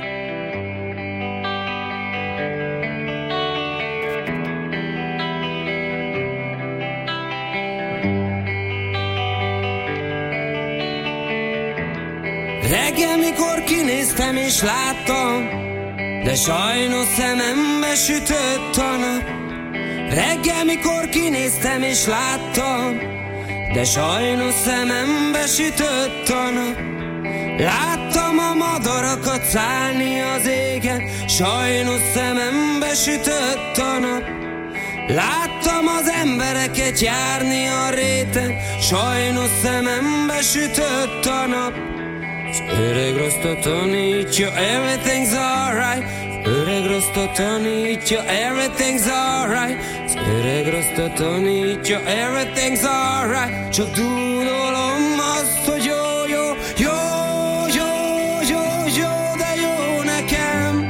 Reggel, mikor kinéztem és láttam, de sajnos szemembe sütött a nap. Reggel, mikor kinéztem és láttam, de sajnos szemembe sütött a nap. Láttam a madarakat szállni az égen, sajnos szemembe sütött a nap. Láttam az embereket járni a réten, sajnos szemembe sütött a nap. Az öreg rostot tanítja, everything's alright. Az öreg rostot tanítja, everything's alright. Az öreg rostot tanítja, everything's alright. Csak dúdolom azt, hogy jó, jó, jó, jó, jó, jó, de jó nekem.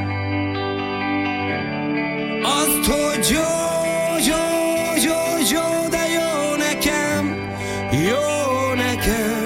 Azt, hogy jó, jó, jó, jó, de jó nekem. Jó nekem.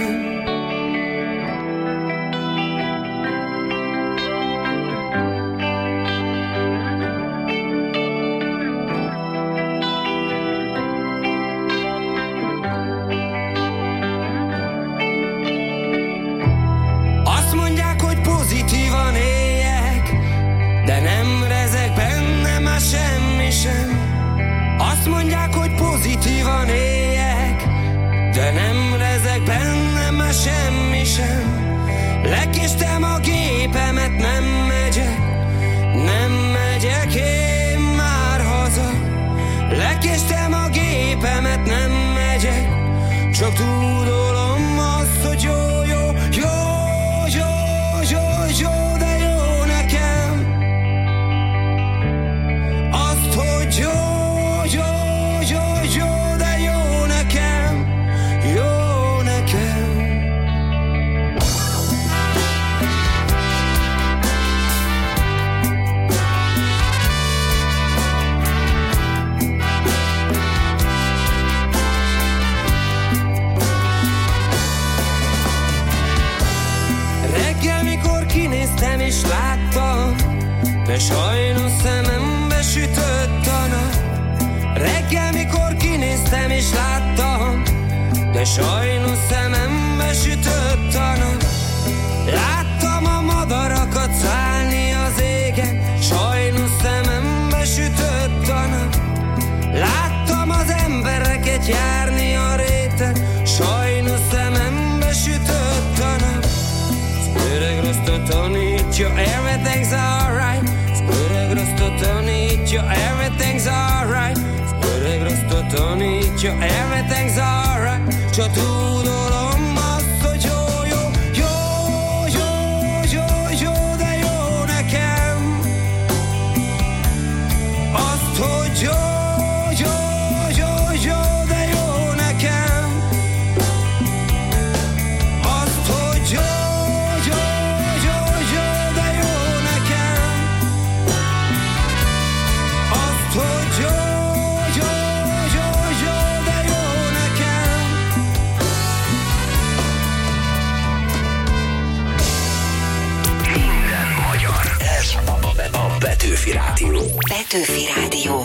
Azt mondják, hogy pozitívan éljek, de nem rezeg bennem már semmi sem. Lekéstem a gépemet, nem megyek én már haza. Lekéstem a gépemet, nem megyek, csak tudolom azt, hogy jó, jó, jó, jó, jó, jó, de jó nekem. Azt, hogy jó, jó, jó, jó, de jó nekem, jó nekem. Reggel, mikor kinéztem és láttam, de sajnos szemembe sütött a nap. Reggel, mikor kinéztem és láttam, de de sajnos szemembe sütött a nap. Láttam a madarakat szállni az égen, sajnos szemembe sütött a nap. Láttam az embereket járni a réten, sajnos szemembe sütött a nap. Az öreg rostot tanítja, everything's alright. Az öreg rostot tanítja, everything's alright. Az öreg rostot tanítja, everything's alright. Csak tudolom azt, hogy jó, jó, jó, jó, jó, jó, de jó nekem. Azt, hogy jó, jó, jó, jó, de jó nekem. Azt, hogy jó, jó, jó, jó, de jó nekem. Azt, hogy jó, jó, jó, jó, de jó nekem. Minden magyar. Ez a Petőfi Rádió. Petőfi Rádió.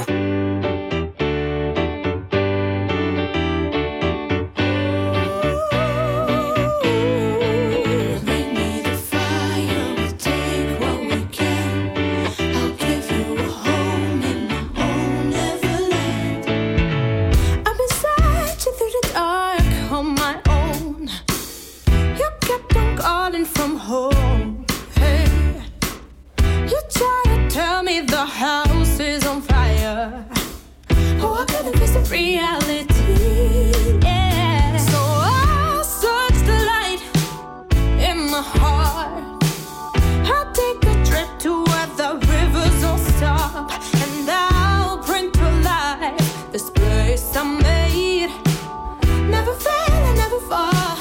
I've been searching through the dark on my own. You kept on calling from home. Hey, you try to tell me the house is on fire. Oh, I couldn't face the reality. Yeah, so I'll search the light in my heart. I'll take a trip to where the rivers all stop, and I'll bring to life this place I made. Never fail and never fall.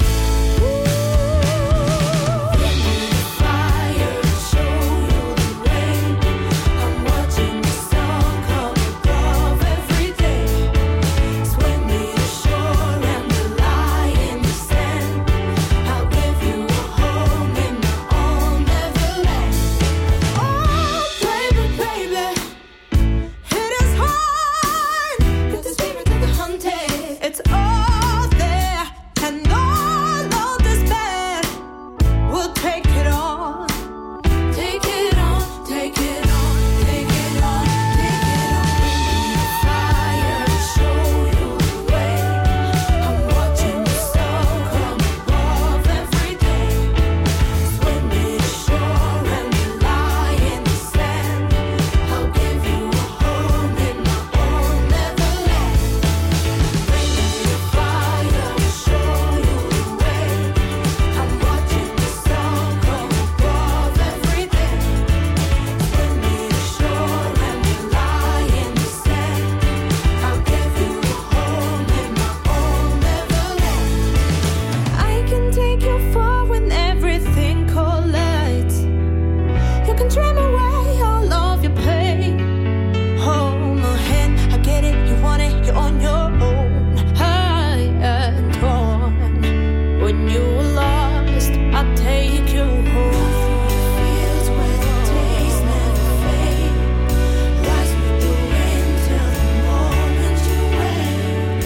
Fire, show you the way. I'm watching the sun come above every day. Swim me to shore and the lie in the sand. I'll give you a home in my own Neverland. Oh, baby, baby, it is hard. Get the spirit of the hunted. It's all there, and all of this bad. We'll take it on. Take it on, take it on, take it on, take it on. Bring me the fire, show you the way. I'm watching the sun come above every day. Swim me to shore and we lie in the sand. I'll give you a home in my own Neverland. Bring me the fire, show you the way. I'm watching the sun come above every day. Swim me to shore and we lie in the sand. I'll give you a home in my own Neverland. I can take you far when everything collides. You can dream away all of your pain. Hold my hand, I get it, you want it, you're on your own. High and torn. When you were lost, I'll take you home. Fields where the days never fade. Rise with the wind till the moment you wake.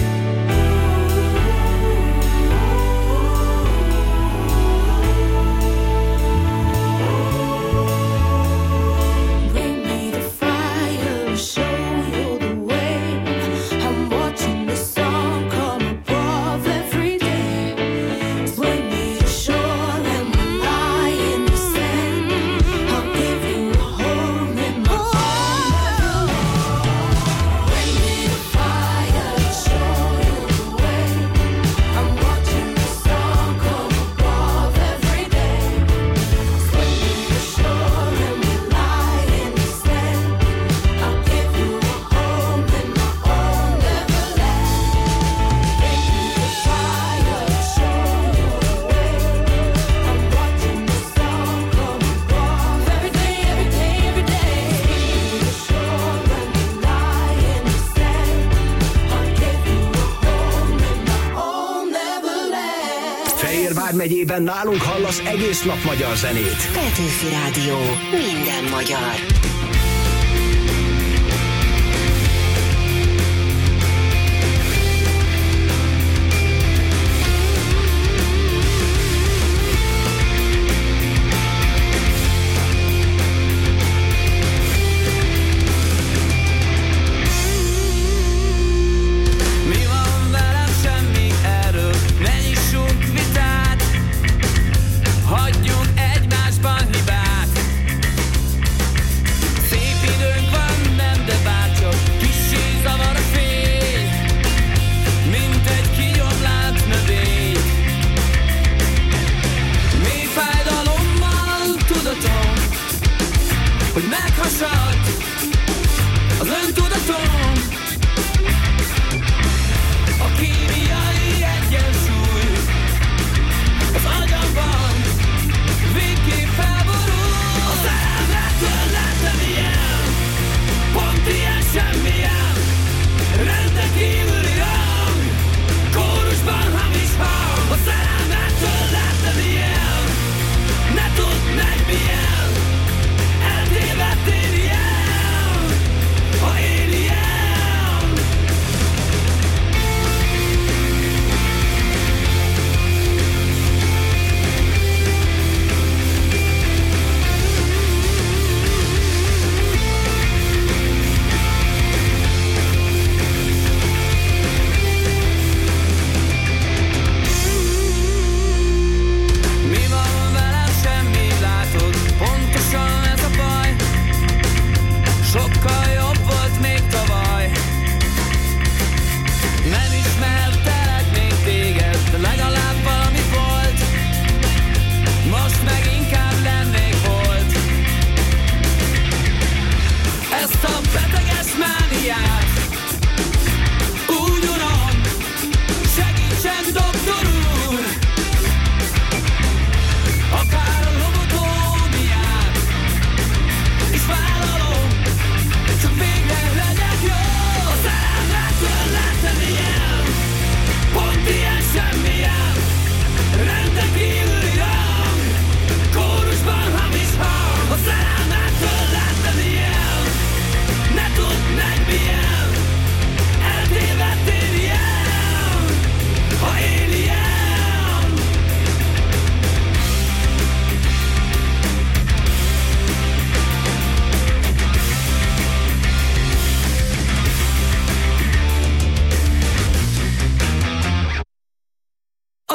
Bring me the fire, show you the way. I'm watching the sun come above every day. Swim me to shore and we lie in the sand. I'll give you a home in my own Neverland. Bring me the fire, show you the way. I'm watching the sun come above every day. Swim me to shore and we lie in the sand. I'll give you a home in my own Neverland. Bring me the fire, show you the way. I'm watching the sun come above every day, every day, every day. Swim me to shore and we lie in the sand. I'll give you a home in my own Neverland. Fehérvár megyében nálunk hallasz egész nap magyar zenét. Petőfi Rádió. Minden magyar.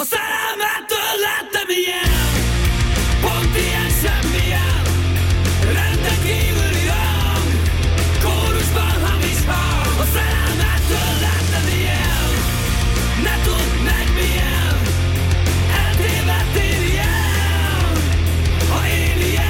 A szerelmettől lettem ilyen, pont ilyen semmilyen. Renden kívüli hang, kórusban hamis hang. A szerelmettől lettem ilyen, ne tudd meg milyen. Eltévedtél ilyen, ha én ilyen.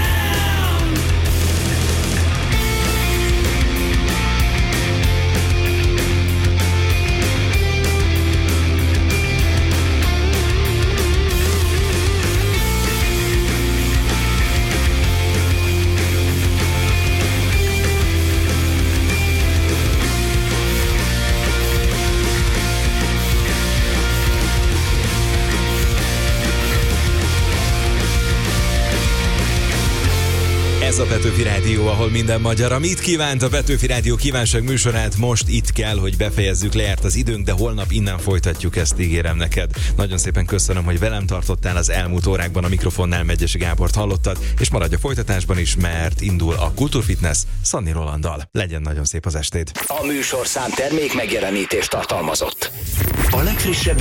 Ez a Petőfi Rádió, ahol minden magyar. Amit kívánt a Petőfi Rádió kívánság műsorát, most itt kell, hogy befejezzük, lejárt az időnk, de holnap innen folytatjuk, ezt ígérem neked. Nagyon szépen köszönöm, hogy velem tartottál az elmúlt órákban, a mikrofonnál Megyesi Gábort hallottad, és maradj a folytatásban is, mert indul a Kulturfitness Szanni Rolanddal. Legyen nagyon szép az estéd. A műsorszám termék megjelenítést tartalmazott. A legfrissebb